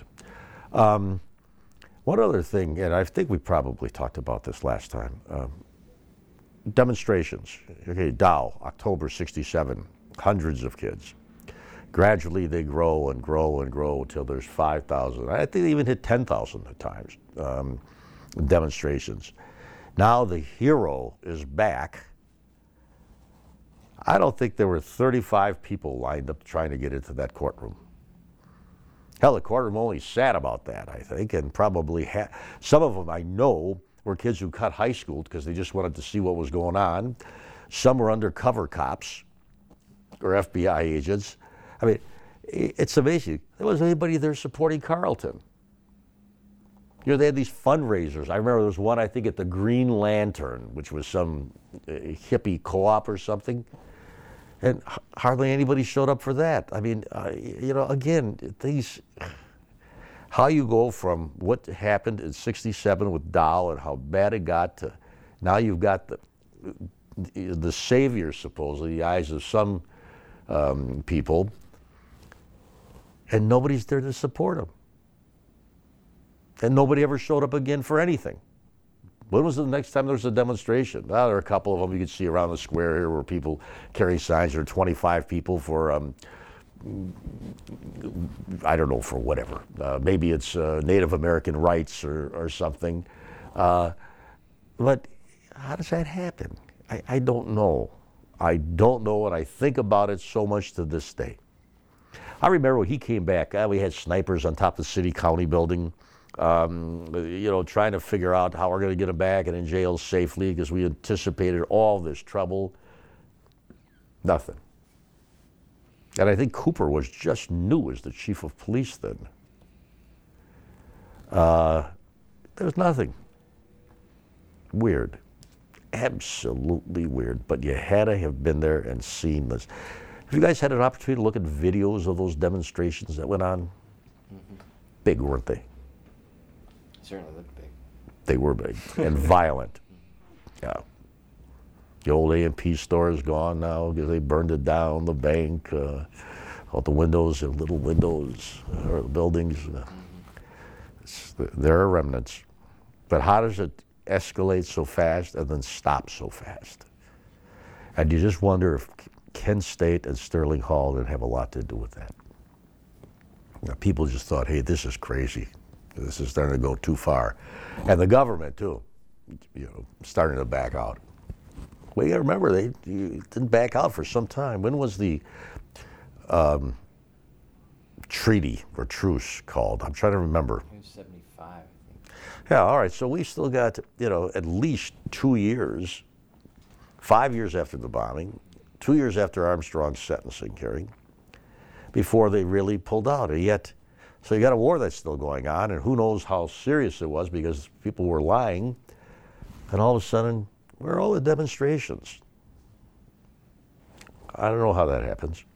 One other thing, and I think we probably talked about this last time. Demonstrations. Okay, Dow, October '67, hundreds of kids. Gradually, they grow and grow and grow until there's 5,000. I think they even hit 10,000 at times, demonstrations. Now the hero is back. I don't think there were 35 people lined up trying to get into that courtroom. Hell, the courtroom only sat about that, I think, and probably some of them I know were kids who cut high school because they just wanted to see what was going on. Some were undercover cops or FBI agents. I mean, it's amazing. There wasn't anybody there supporting Carlton. They had these fundraisers. I remember there was one, I think, at the Green Lantern, which was some hippie co-op or something. And hardly anybody showed up for that. I mean, again, how you go from what happened in '67 with Dow and how bad it got to now you've got the savior, supposedly, in the eyes of some people, and nobody's there to support him. And nobody ever showed up again for anything. When was the next time there was a demonstration? Well, there are a couple of them you can see around the square here where people carry signs. There are 25 people for, I don't know, for whatever. Maybe it's Native American rights or something. But how does that happen? I don't know. I don't know, and I think about it so much to this day. I remember when he came back, we had snipers on top of the city-county building. Trying to figure out how we're going to get him back and in jail safely because we anticipated all this trouble. Nothing. And I think Cooper was just new as the chief of police then. There was nothing. Weird. Absolutely weird. But you had to have been there and seen this. Have you guys had an opportunity to look at videos of those demonstrations that went on? Mm-hmm. Big, weren't they? Certainly looked big. They were big and violent. Yeah. The old A&P store is gone now because they burned it down, the bank, all the windows, the little windows, or the buildings. There are remnants. But how does it escalate so fast and then stop so fast? And you just wonder if Kent State and Sterling Hall didn't have a lot to do with that. You know, people just thought, hey, this is crazy. This is starting to go too far. And the government, too, starting to back out. Well, you got to remember, they didn't back out for some time. When was the treaty or truce called? I'm trying to remember. It was 75, I think. Yeah, all right, so we still got, at least 2 years, 5 years after the bombing, 2 years after Armstrong's sentencing hearing, before they really pulled out. And yet, so you got a war that's still going on, and who knows how serious it was because people were lying, and all of a sudden, where are all the demonstrations? I don't know how that happens.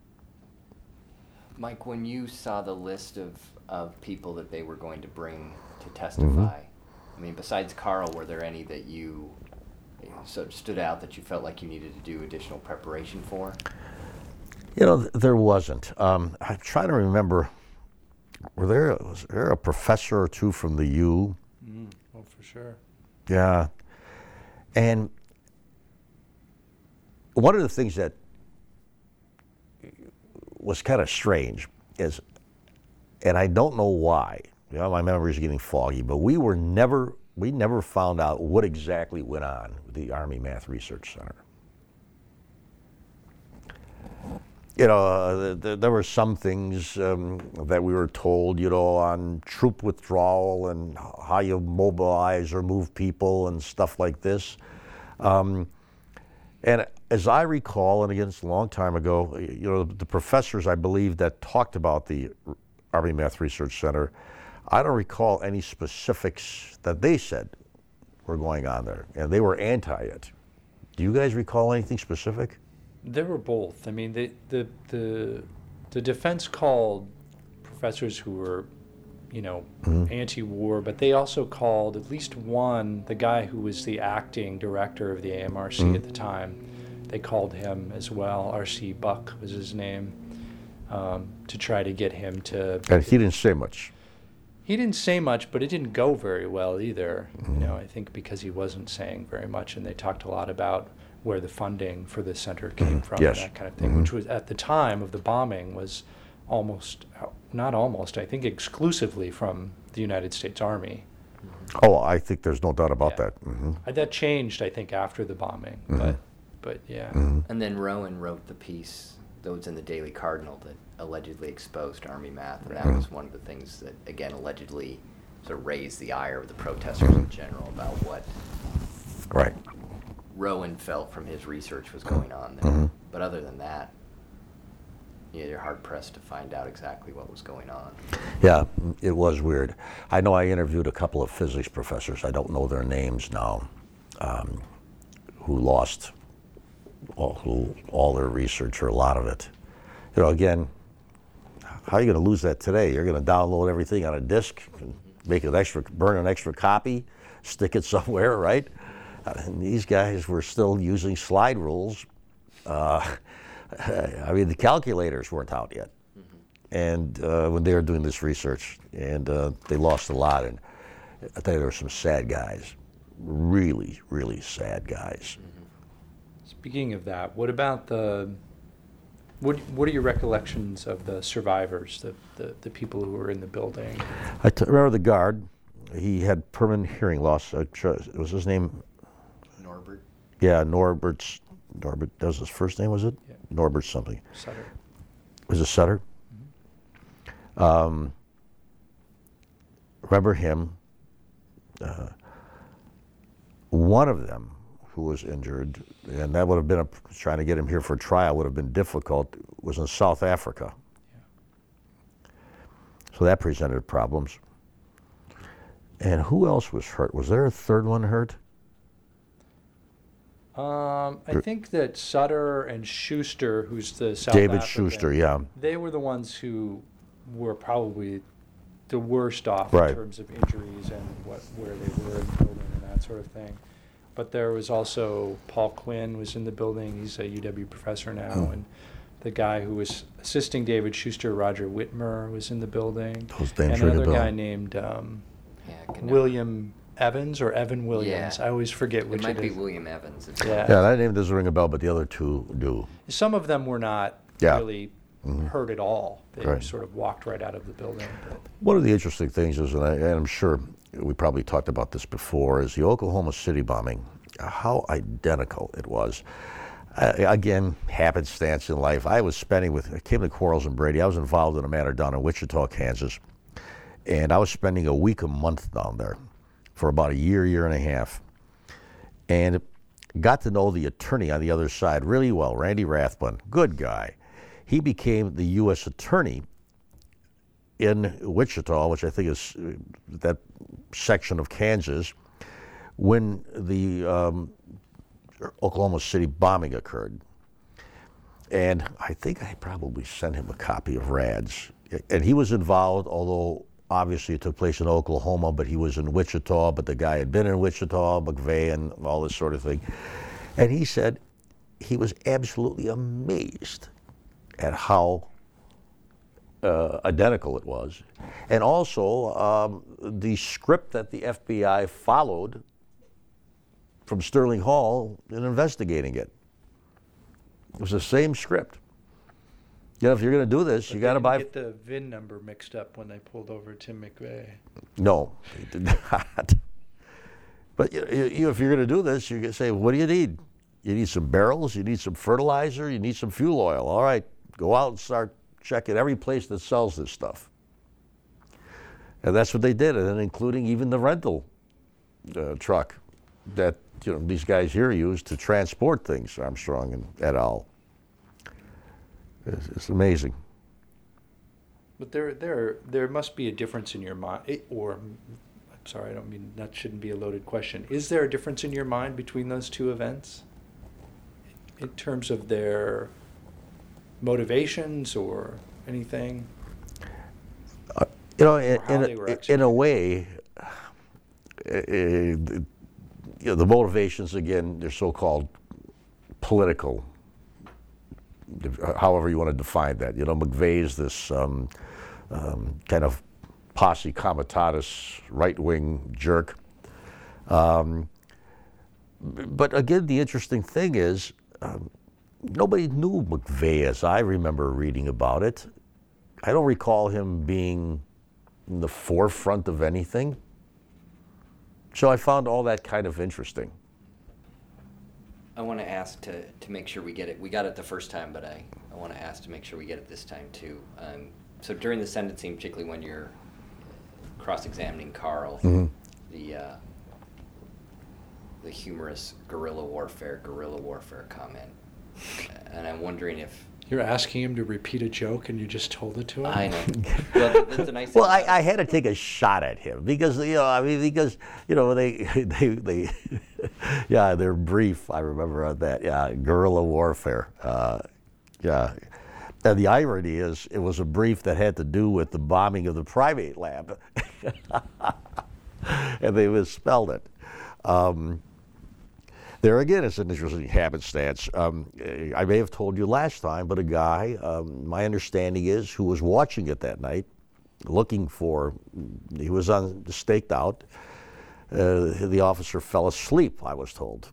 Mike, when you saw the list of people that they were going to bring to testify, I mean, besides Carl, were there any that you sort of stood out that you felt like you needed to do additional preparation for? There wasn't. I'm trying to remember, was there a professor or two from the U? Oh, for sure. Yeah. And one of the things that was kind of strange is, and I don't know why, my memory is getting foggy, but we never found out what exactly went on with the Army Math Research Center. There were some things that we were told, on troop withdrawal and how you mobilize or move people and stuff like this. And as I recall, and again, it's a long time ago, the professors, I believe, that talked about the Army Math Research Center, I don't recall any specifics that they said were going on there, and they were anti it. Do you guys recall anything specific? There were both. I mean, the defense called professors who were, anti-war, but they also called at least one, the guy who was the acting director of the AMRC at the time. They called him as well. R.C. Buck was his name, to try to get him to. And he didn't say much. He didn't say much, but it didn't go very well either. I think because he wasn't saying very much, and they talked a lot about where the funding for the center came from, yes. and that kind of thing, which was at the time of the bombing was I think exclusively from the United States Army. Oh, I think there's no doubt about that. That changed, I think, after the bombing, but yeah. And then Rowan wrote the piece that was in the Daily Cardinal that allegedly exposed Army math, and that was one of the things that, again, allegedly sort of raised the ire of the protesters in general about what Right. Rowan felt from his research was going on there. But other than that, you're hard-pressed to find out exactly what was going on. Yeah, it was weird. I know I interviewed a couple of physics professors, I don't know their names now, who lost all their research or a lot of it. Again, how are you going to lose that today? You're going to download everything on a disk, and burn an extra copy, stick it somewhere, right? And these guys were still using slide rules. The calculators weren't out yet. And when they were doing this research, and they lost a lot. And I tell you, there were some sad guys, really, really sad guys. Speaking of that, what about what are your recollections of the survivors, the people who were in the building? I remember the guard. He had permanent hearing loss. Was his name? Norbert? Yeah, Norbert, that was his first name, was it? Yeah. Norbert something. Sutter. Was it Sutter? Remember him. One of them who was injured, and that would have been trying to get him here for trial would have been difficult, was in South Africa. Yeah. So that presented problems. And who else was hurt? Was there a third one hurt? I think that Sutter and Schuster, who's the South David African, Schuster, yeah. They were the ones who were probably the worst off Right. in terms of injuries and where they were in the building and that sort of thing. but there was also Paul Quinn was in the building. He's a UW professor now, and the guy who was assisting David Schuster, Roger Whitmer, was in the building. Those names and ring a another bell. guy named William Evans or Evan Williams. Yeah. I always forget It which might it be is. William Evans. Yeah. Yeah, that name doesn't ring a bell, but the other two do. Some of them were not Yeah. really heard at all. They Right. sort of walked right out of the building. But One of the interesting things is, and I'm sure we probably talked about this before, is the Oklahoma City bombing, how identical it was. Again, happenstance in life. I came to Quarles and Brady. I was involved in a matter down in Wichita, Kansas, and I was spending a week a month down there for about a year and a half, and got to know the attorney on the other side really well, Randy Rathbun, good guy. He became the U.S. attorney in Wichita, which I think is that section of Kansas, when the Oklahoma City bombing occurred. And I think I probably sent him a copy of RADS. And he was involved, although obviously it took place in Oklahoma, but he was in Wichita, but the guy had been in Wichita, McVeigh, and all this sort of thing. And he said he was absolutely amazed at how identical it was. And also the script that the FBI followed from Sterling Hall in investigating it. It was the same script. You know, if you're going to do this, you got to buy. Get the VIN number mixed up when they pulled over Tim McVeigh. No, they did not. But if you're going to do this, you're going to say, what do you need? You need some barrels, you need some fertilizer, you need some fuel oil. All right, go out and start checking every place that sells this stuff. And that's what they did, and then including even the rental truck that these guys here use to transport things, Armstrong and et al. It's amazing. But there must be a difference in your mind, I'm sorry, I don't mean, that shouldn't be a loaded question. Is there a difference in your mind between those two events in terms of their motivations or anything? In executed? a way, the motivations, again, they're so-called political, however you want to define that. McVeigh's this kind of posse comitatus, right-wing jerk. But again, the interesting thing is, nobody knew McVeigh as I remember reading about it. I don't recall him being in the forefront of anything. So I found all that kind of interesting. I want to ask to make sure we get it. We got it the first time, but I want to ask to make sure we get it this time too. So during the sentencing, particularly when you're cross-examining Carl, the humorous guerrilla warfare comment, and I'm wondering if You're asking him to repeat a joke and you just told it to him? I know. Well, that's a nice. Well, I had to take a shot at him because they yeah, their brief. I remember on that. Yeah, guerrilla warfare. Yeah, and the irony is, it was a brief that had to do with the bombing of the primate lab, and they misspelled it. There again, it's an interesting happenstance. I may have told you last time, but a guy, my understanding is, who was watching it that night, he was staked out. The officer fell asleep, I was told.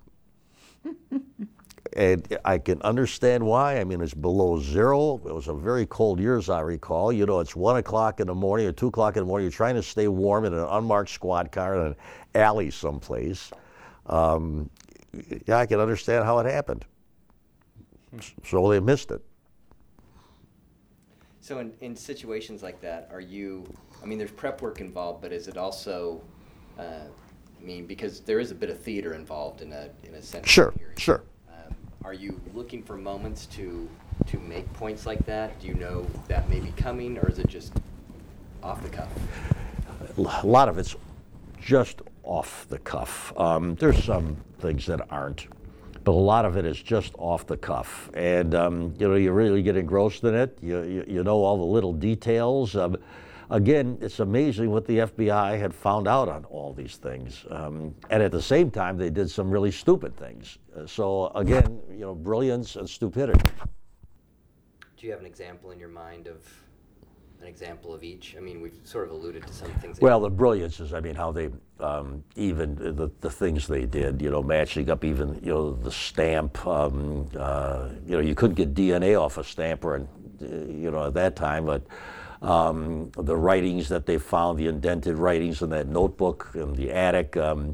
And I can understand why. I mean, it's below zero. It was a very cold year, as I recall. It's 1 o'clock in the morning or 2 o'clock in the morning. You're trying to stay warm in an unmarked squad car in an alley someplace. Yeah, I can understand how it happened. So they missed it. So in situations like that, there's prep work involved, but is it also, because there is a bit of theater involved in a sense. Sure. Are you looking for moments to make points like that? Do you know that may be coming, or is it just off the cuff? A lot of it's just off the cuff. There's some things that aren't, but a lot of it is just off the cuff. And you really get engrossed in it. You know all the little details. again, it's amazing what the FBI had found out on all these things. And at the same time, they did some really stupid things. So again, brilliance and stupidity. Do you have an example in your mind of an example of each? I mean, we've sort of alluded to some things. Well, the brilliance is, how they, even the things they did, matching up even, the stamp, you couldn't get DNA off a stamp or, at that time, but the writings that they found, the indented writings in that notebook in the attic,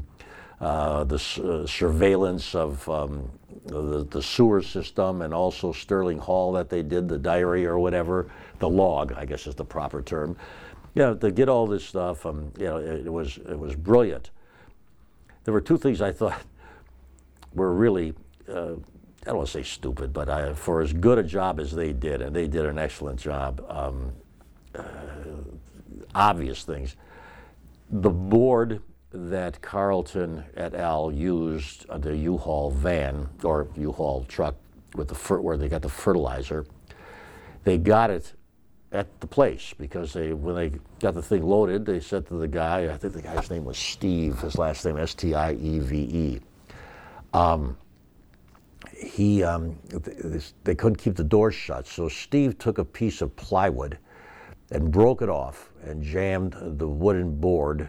the surveillance of the sewer system, and also Sterling Hall that they did, the diary or whatever, the log, I guess is the proper term. To get all this stuff, it was brilliant. There were two things I thought were really, I don't want to say stupid, but for as good a job as they did, and they did an excellent job, obvious things. The board that Carlton et al. Used, the U-Haul van or U-Haul truck with where they got the fertilizer, they got it at the place because when they got the thing loaded, they said to the guy, I think the guy's name was Steve, his last name Stieve. They couldn't keep the doors shut, so Steve took a piece of plywood and broke it off and jammed the wooden board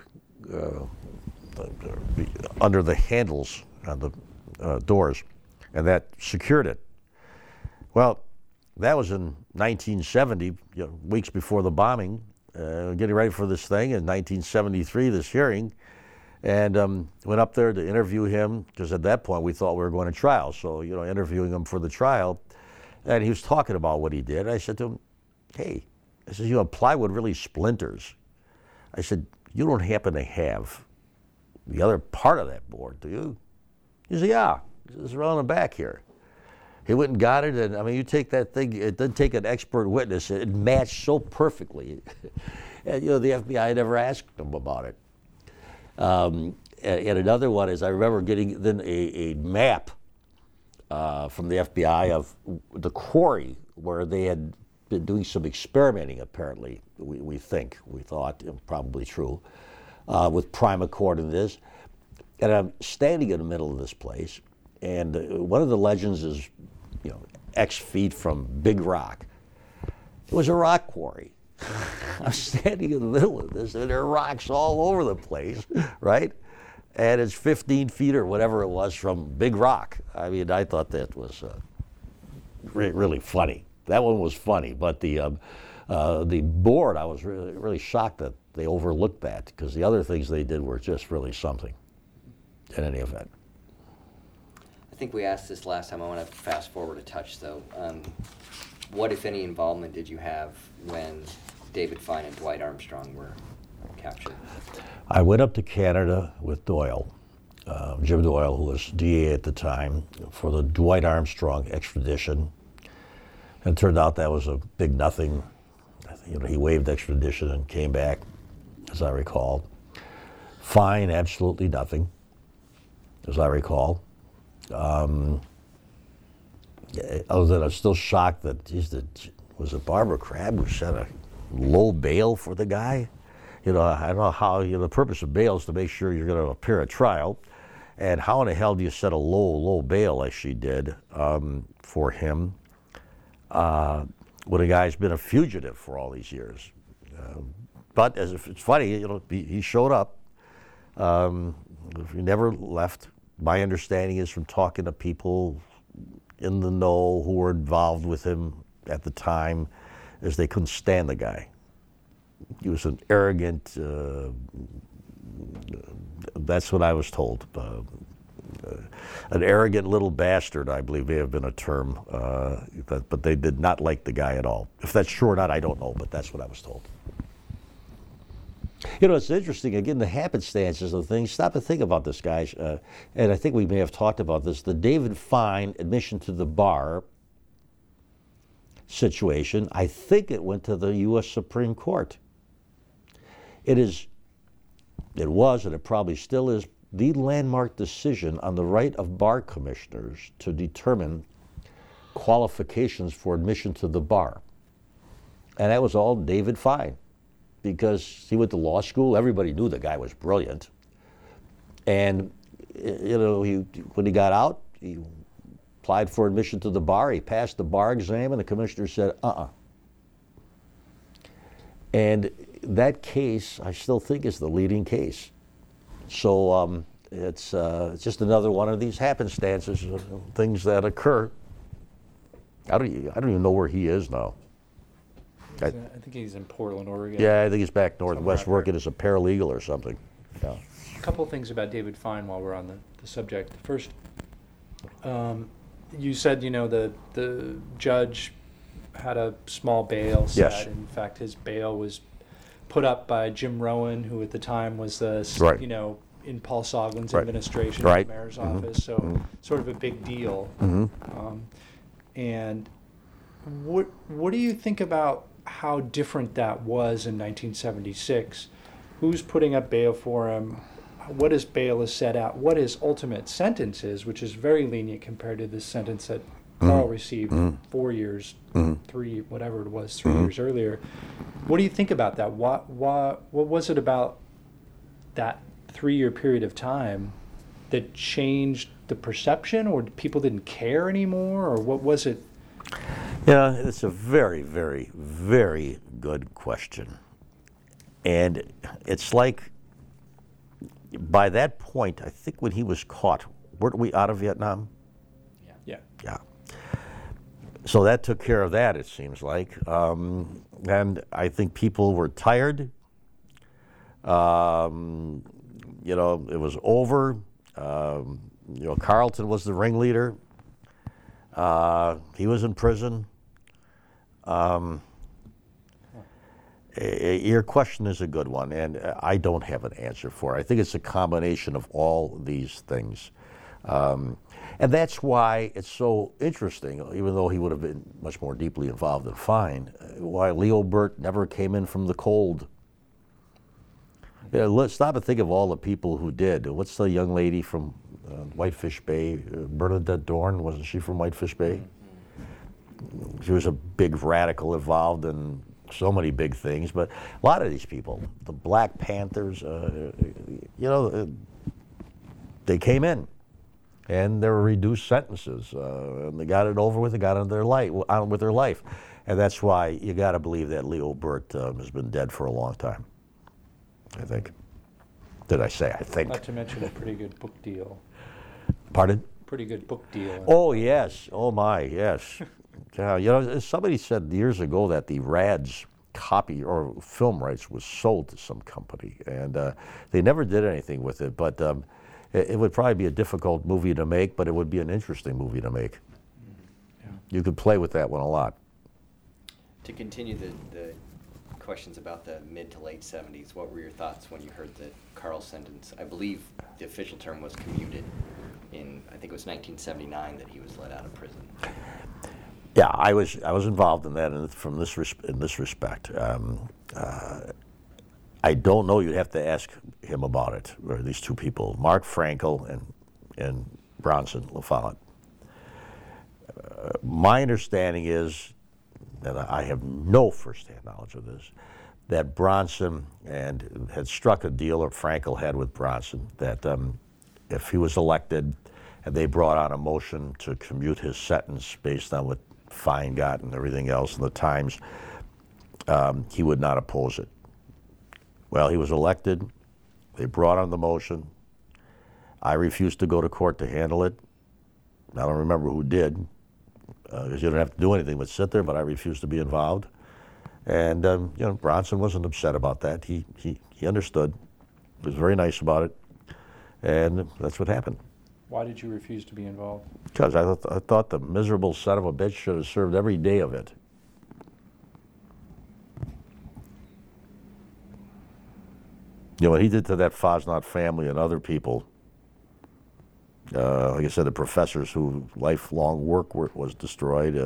under the handles on the doors, and that secured it. Well, that was in 1970, weeks before the bombing, getting ready for this thing in 1973, this hearing, and went up there to interview him, because at that point we thought we were going to trial, so, interviewing him for the trial, and he was talking about what he did. And I said to him, hey, I said, plywood really splinters. I said, you don't happen to have the other part of that board, do you? He said, yeah, it's around the back here. He went and got it, and you take that thing, it didn't take an expert witness, it matched so perfectly. And the FBI never asked him about it. And another one is, I remember getting then a map from the FBI of the quarry where they had been doing some experimenting, apparently, we thought, probably true, with primacord and this. And I'm standing in the middle of this place, and one of the legends is, X feet from Big Rock. It was a rock quarry. I'm standing in the middle of this, and there are rocks all over the place, right? And it's 15 feet or whatever it was from Big Rock. I thought that was really funny. That one was funny, but the board, I was really shocked that they overlooked that, because the other things they did were just really something, in any event. I think we asked this last time. I want to fast forward a touch, though. What, if any, involvement did you have when David Fine and Dwight Armstrong were captured? I went up to Canada with Doyle, Jim Doyle, who was DA at the time, for the Dwight Armstrong extradition. And it turned out that was a big nothing. He waived extradition and came back, as I recall. Fine, absolutely nothing, as I recall. Other than I'm still shocked that, was it Barbara Crabb who set a low bail for the guy? I don't know how, the purpose of bail is to make sure you're going to appear at trial. And how in the hell do you set a low bail, as she did, for him, when a guy's been a fugitive for all these years? But as if it's funny, he showed up. He never left. My understanding is from talking to people in the know who were involved with him at the time, is they couldn't stand the guy. He was an arrogant, that's what I was told. An arrogant little bastard, I believe may have been a term, but they did not like the guy at all. If that's true or not, I don't know, but that's what I was told. It's interesting, again, the happenstances of things. Stop and think about this, guys. And I think we may have talked about this. The David Fine admission to the bar situation, I think it went to the U.S. Supreme Court. It was, and it probably still is, the landmark decision on the right of bar commissioners to determine qualifications for admission to the bar. And that was all David Fine. because he went to law school. Everybody knew the guy was brilliant. And, when he got out, he applied for admission to the bar. He passed the bar exam, and the commissioner said, And that case, I still think, is the leading case. So it's just another one of these happenstances, things that occur. I don't even know where he is now. I think he's in Portland, Oregon. Yeah, I think he's back northwest working as a paralegal or something. Yeah. A couple of things about David Fine while we're on the subject. First, you said, the judge had a small bail set. Yes. In fact, his bail was put up by Jim Rowan, who at the time was Right. in Paul Soglin's Right. administration Right. in the mayor's office. So sort of a big deal. And what do you think about how different that was in 1976? Who's putting up bail for him? What his bail is set out? What his ultimate sentence is, which is very lenient compared to the sentence that Carl received 4 years, 3, whatever it was, 3 years earlier. What do you think about that? What was it about that 3-year period of time that changed the perception, or people didn't care anymore, or what was it? Yeah, it's a very, very, very good question. And it's like, by that point, I think when he was caught, weren't we out of Vietnam? Yeah. Yeah. So that took care of that, it seems like. And I think people were tired. It was over. Carlton was the ringleader. He was in prison. Your question is a good one, and I don't have an answer for it. I think it's a combination of all these things. And that's why it's so interesting, even though he would have been much more deeply involved than Fine, why Leo Burt never came in from the cold. Let's stop and think of all the people who did. What's the young lady from Whitefish Bay? Bernadette Dorn, wasn't she from Whitefish Bay? She was a big radical involved in so many big things, but a lot of these people, the Black Panthers, they came in, and there were reduced sentences, and they got it over with. They got on with their life, and that's why you got to believe that Leo Burt has been dead for a long time. I think. Did I say I think? Not to mention a pretty good book deal. Pardon? Pretty good book deal. Oh yes. Oh my yes. Somebody said years ago that the RADS copy or film rights was sold to some company, and they never did anything with it. But it would probably be a difficult movie to make, but it would be an interesting movie to make. Yeah. You could play with that one a lot. To continue the questions about the mid to late 70s, what were your thoughts when you heard that Carl's sentence, I believe the official term was commuted in, I think it was 1979 that he was let out of prison? Yeah, I was involved in that in this respect. I don't know. You'd have to ask him about it, or these two people, Mark Frankel and Bronson LaFollette. My understanding is, and I have no firsthand knowledge of this, that Bronson had struck a deal, or Frankel had with Bronson, that if he was elected and they brought on a motion to commute his sentence based on what Fine got and everything else in the Times, he would not oppose it. Well, he was elected. They brought on the motion. I refused to go to court to handle it. I don't remember who did, because you don't have to do anything but sit there, but I refused to be involved. And Bronson wasn't upset about that. He understood. He was very nice about it. And that's what happened. Why did you refuse to be involved? Because I thought the miserable son of a bitch should have served every day of it. What he did to that Fosnot family and other people, like I said, the professors whose lifelong work was destroyed.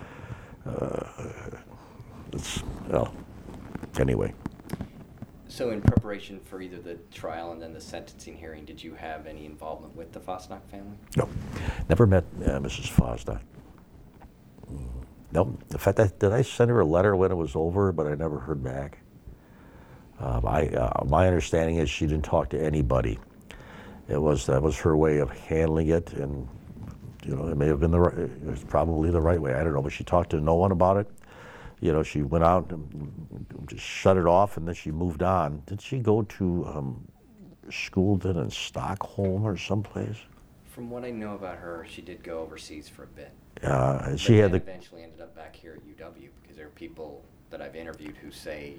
Anyway. So in preparation for either the trial and then the sentencing hearing, did you have any involvement with the Fosnot family? No. Never met Mrs. Fosnot. No. In fact, did I send her a letter when it was over, but I never heard back. My understanding is she didn't talk to anybody. That was her way of handling it, and it may have been it was probably the right way. I don't know, but she talked to no one about it. She went out and just shut it off, and then she moved on. Did she go to school then in Stockholm or someplace? From what I know about her, she did go overseas for a bit. She had eventually ended up back here at UW, because there are people that I've interviewed who say,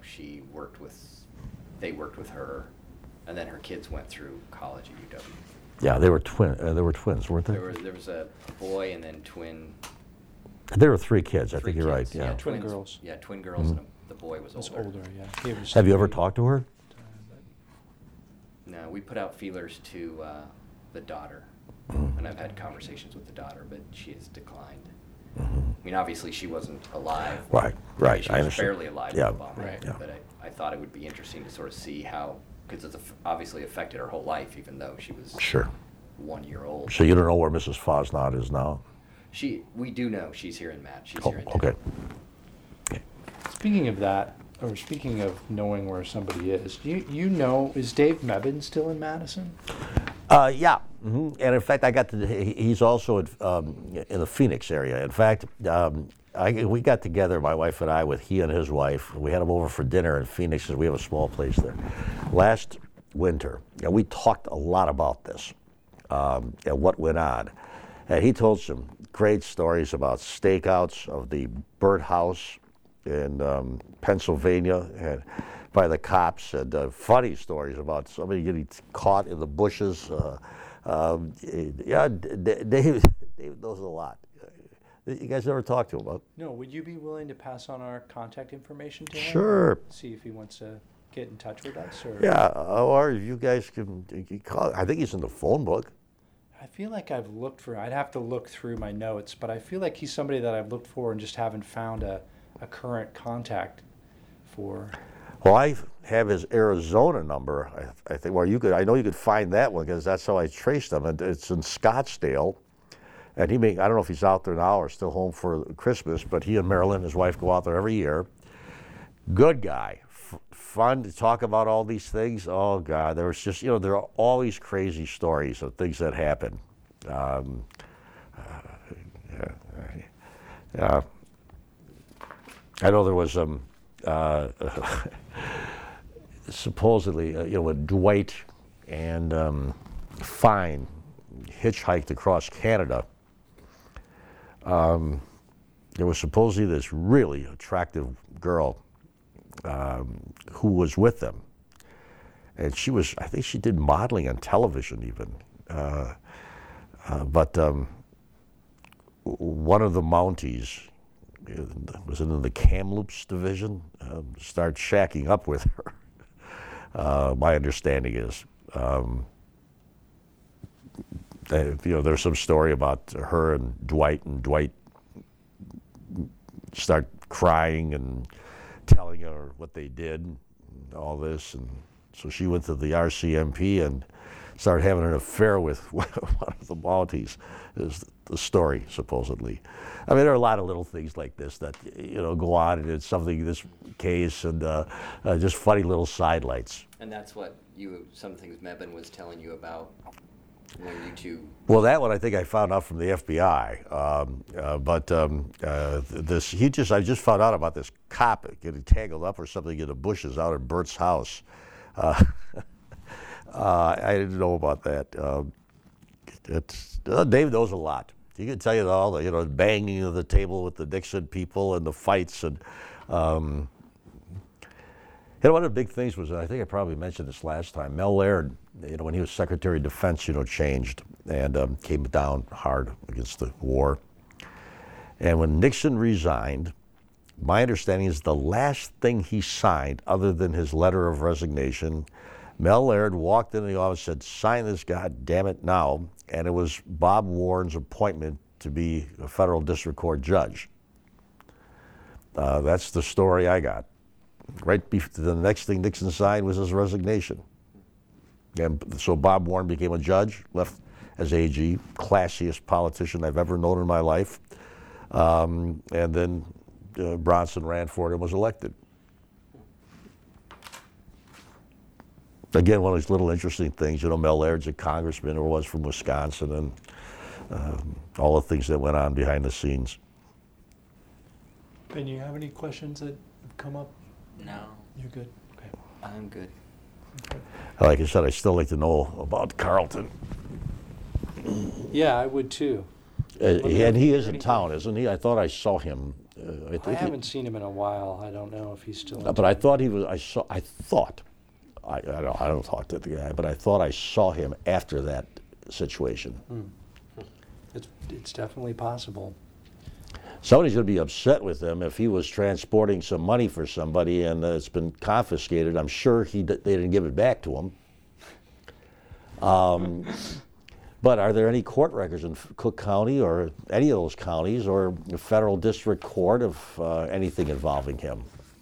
they worked with her, and then her kids went through college at UW. Yeah, they were twins, weren't they? There was a boy and then twin. There were 3 kids. I think you're kids. right. Yeah, twin girls. Yeah, twin girls, and the boy was It's older. older, yeah. Have you ever talked to her? No, we put out feelers to the daughter, and I've had conversations with the daughter, but she has declined. I mean, obviously, she wasn't alive. Right. She I was understand. barely alive Yeah. when Obama hit, Right. but I thought it would be interesting to sort of see how, because it's obviously affected her whole life, even though she was Sure. 1 year old. So you don't know where Mrs. Fosnot is now? We do know she's here in Matt. She's Oh, here in okay. town. Speaking of that, or speaking of knowing where somebody is, is Dave Mebane still in Madison? Yeah. And in fact, he's also in the Phoenix area. In fact, we got together, my wife and I, with he and his wife. We had him over for dinner in Phoenix, because we have a small place there. Last winter, and we talked a lot about this and what went on. And he told some great stories about stakeouts of the Burt House in Pennsylvania and by the cops, and funny stories about somebody getting caught in the bushes. Dave knows a lot. You guys ever talked to him about? No. Would you be willing to pass on our contact information to him? Sure. See if he wants to get in touch with us? Or? Yeah, or you guys can call. I think he's in the phone book. I feel like I've looked for. I'd have to look through my notes, but I feel like he's somebody that I've looked for and just haven't found a current contact for. Well, I have his Arizona number. I think. Well, I know you could find that one, because that's how I traced him. And it's in Scottsdale, and I don't know if he's out there now or still home for Christmas. But he and Marilyn, his wife, go out there every year. Good guy, fun to talk about all these things. Oh God, there was just there are all these crazy stories of things that happen. I know there was supposedly, when Dwight and Fine hitchhiked across Canada, there was supposedly this really attractive girl who was with them. And I think she did modeling on television even. But one of the Mounties, was in the Kamloops division, started shacking up with her. My understanding is, there's some story about her and Dwight start crying and telling her what they did and all this, and so she went to the RCMP and started having an affair with one of the Mounties, is the story, supposedly. I mean, there are a lot of little things like this that, go on, and it's something, this case, and just funny little sidelights. And that's what some things Mebane was telling you about when you two... Well, that one I think I found out from the FBI. I just found out about this cop getting tangled up or something in the bushes out at Bert's house. I didn't know about that. Dave knows a lot. He can tell you all the banging of the table with the Nixon people and the fights, and one of the big things was, I think I probably mentioned this last time, Mel Laird, when he was Secretary of Defense, changed and came down hard against the war. And when Nixon resigned, my understanding is the last thing he signed, other than his letter of resignation, Mel Laird walked into the office and said, "Sign this, God damn it, now." And it was Bob Warren's appointment to be a federal district court judge. That's the story I got. The next thing Nixon signed was his resignation. And so Bob Warren became a judge, left as AG, classiest politician I've ever known in my life. And then Bronson ran for it and was elected. Again, one of these little interesting things. Mel Laird's a congressman or was from Wisconsin, and all the things that went on behind the scenes. Ben, you have any questions that have come up? No, You're good? Okay. I'm good. Like I said, I still like to know about Carlton. Yeah, I would too. And he is in town, isn't he? I thought I saw him. I haven't seen him in a while. I don't know if he's still in But town. I thought he was. I don't talk to the guy, but I thought I saw him after that situation. It's definitely possible. Somebody's going to be upset with him if he was transporting some money for somebody and it's been confiscated. I'm sure they didn't give it back to him. But are there any court records in Cook County or any of those counties or the federal district court of anything involving him?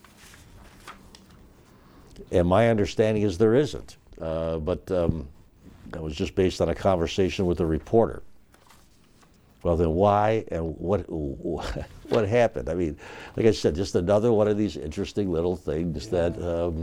And my understanding is there isn't. But that was just based on a conversation with a reporter. Well, then why and what happened? I mean, like I said, just another one of these interesting little things that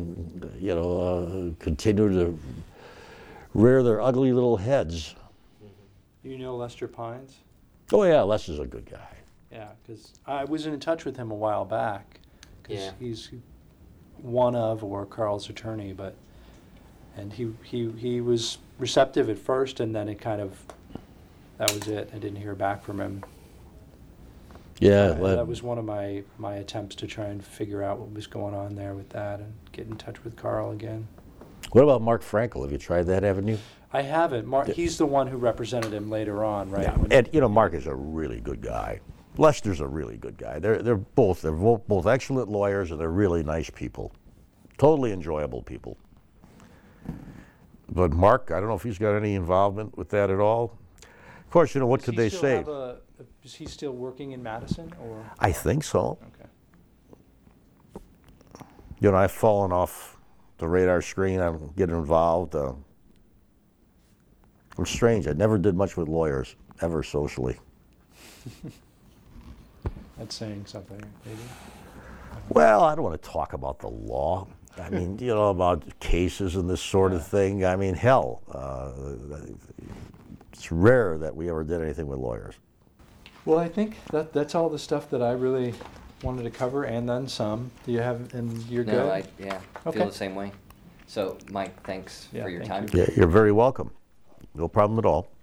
continue to rear their ugly little heads. You know Lester Pines? Oh yeah, Lester's a good guy. Yeah, because I was in touch with him a while back. Because Yeah. he's one of or Carl's attorney, and he was receptive at first, and then it kind of, that was it. I didn't hear back from him. Yeah, That was one of my attempts to try and figure out what was going on there with that and get in touch with Carl again. What about Mark Frankel? Have you tried that avenue? I haven't. He's the one who represented him later on, right? Yeah, and Mark is a really good guy. Lester's a really good guy. They're both excellent lawyers, and they're really nice people, totally enjoyable people. But Mark, I don't know if he's got any involvement with that at all. Of course, what could they say? Is he still working in Madison, or? I think so. Okay. I've fallen off the radar screen. I'm getting involved. I'm strange. I never did much with lawyers, ever socially. That's saying something, maybe. Well, I don't want to talk about the law. I mean, about cases and this sort of thing. I mean, hell, it's rare that we ever did anything with lawyers. Well, I think that's all the stuff that I really wanted to cover, and then some. Do you have, and you're good? No, I Okay. feel the same way. So, Mike, thanks Yeah, for your thank time. Yeah, you're very welcome. No problem at all.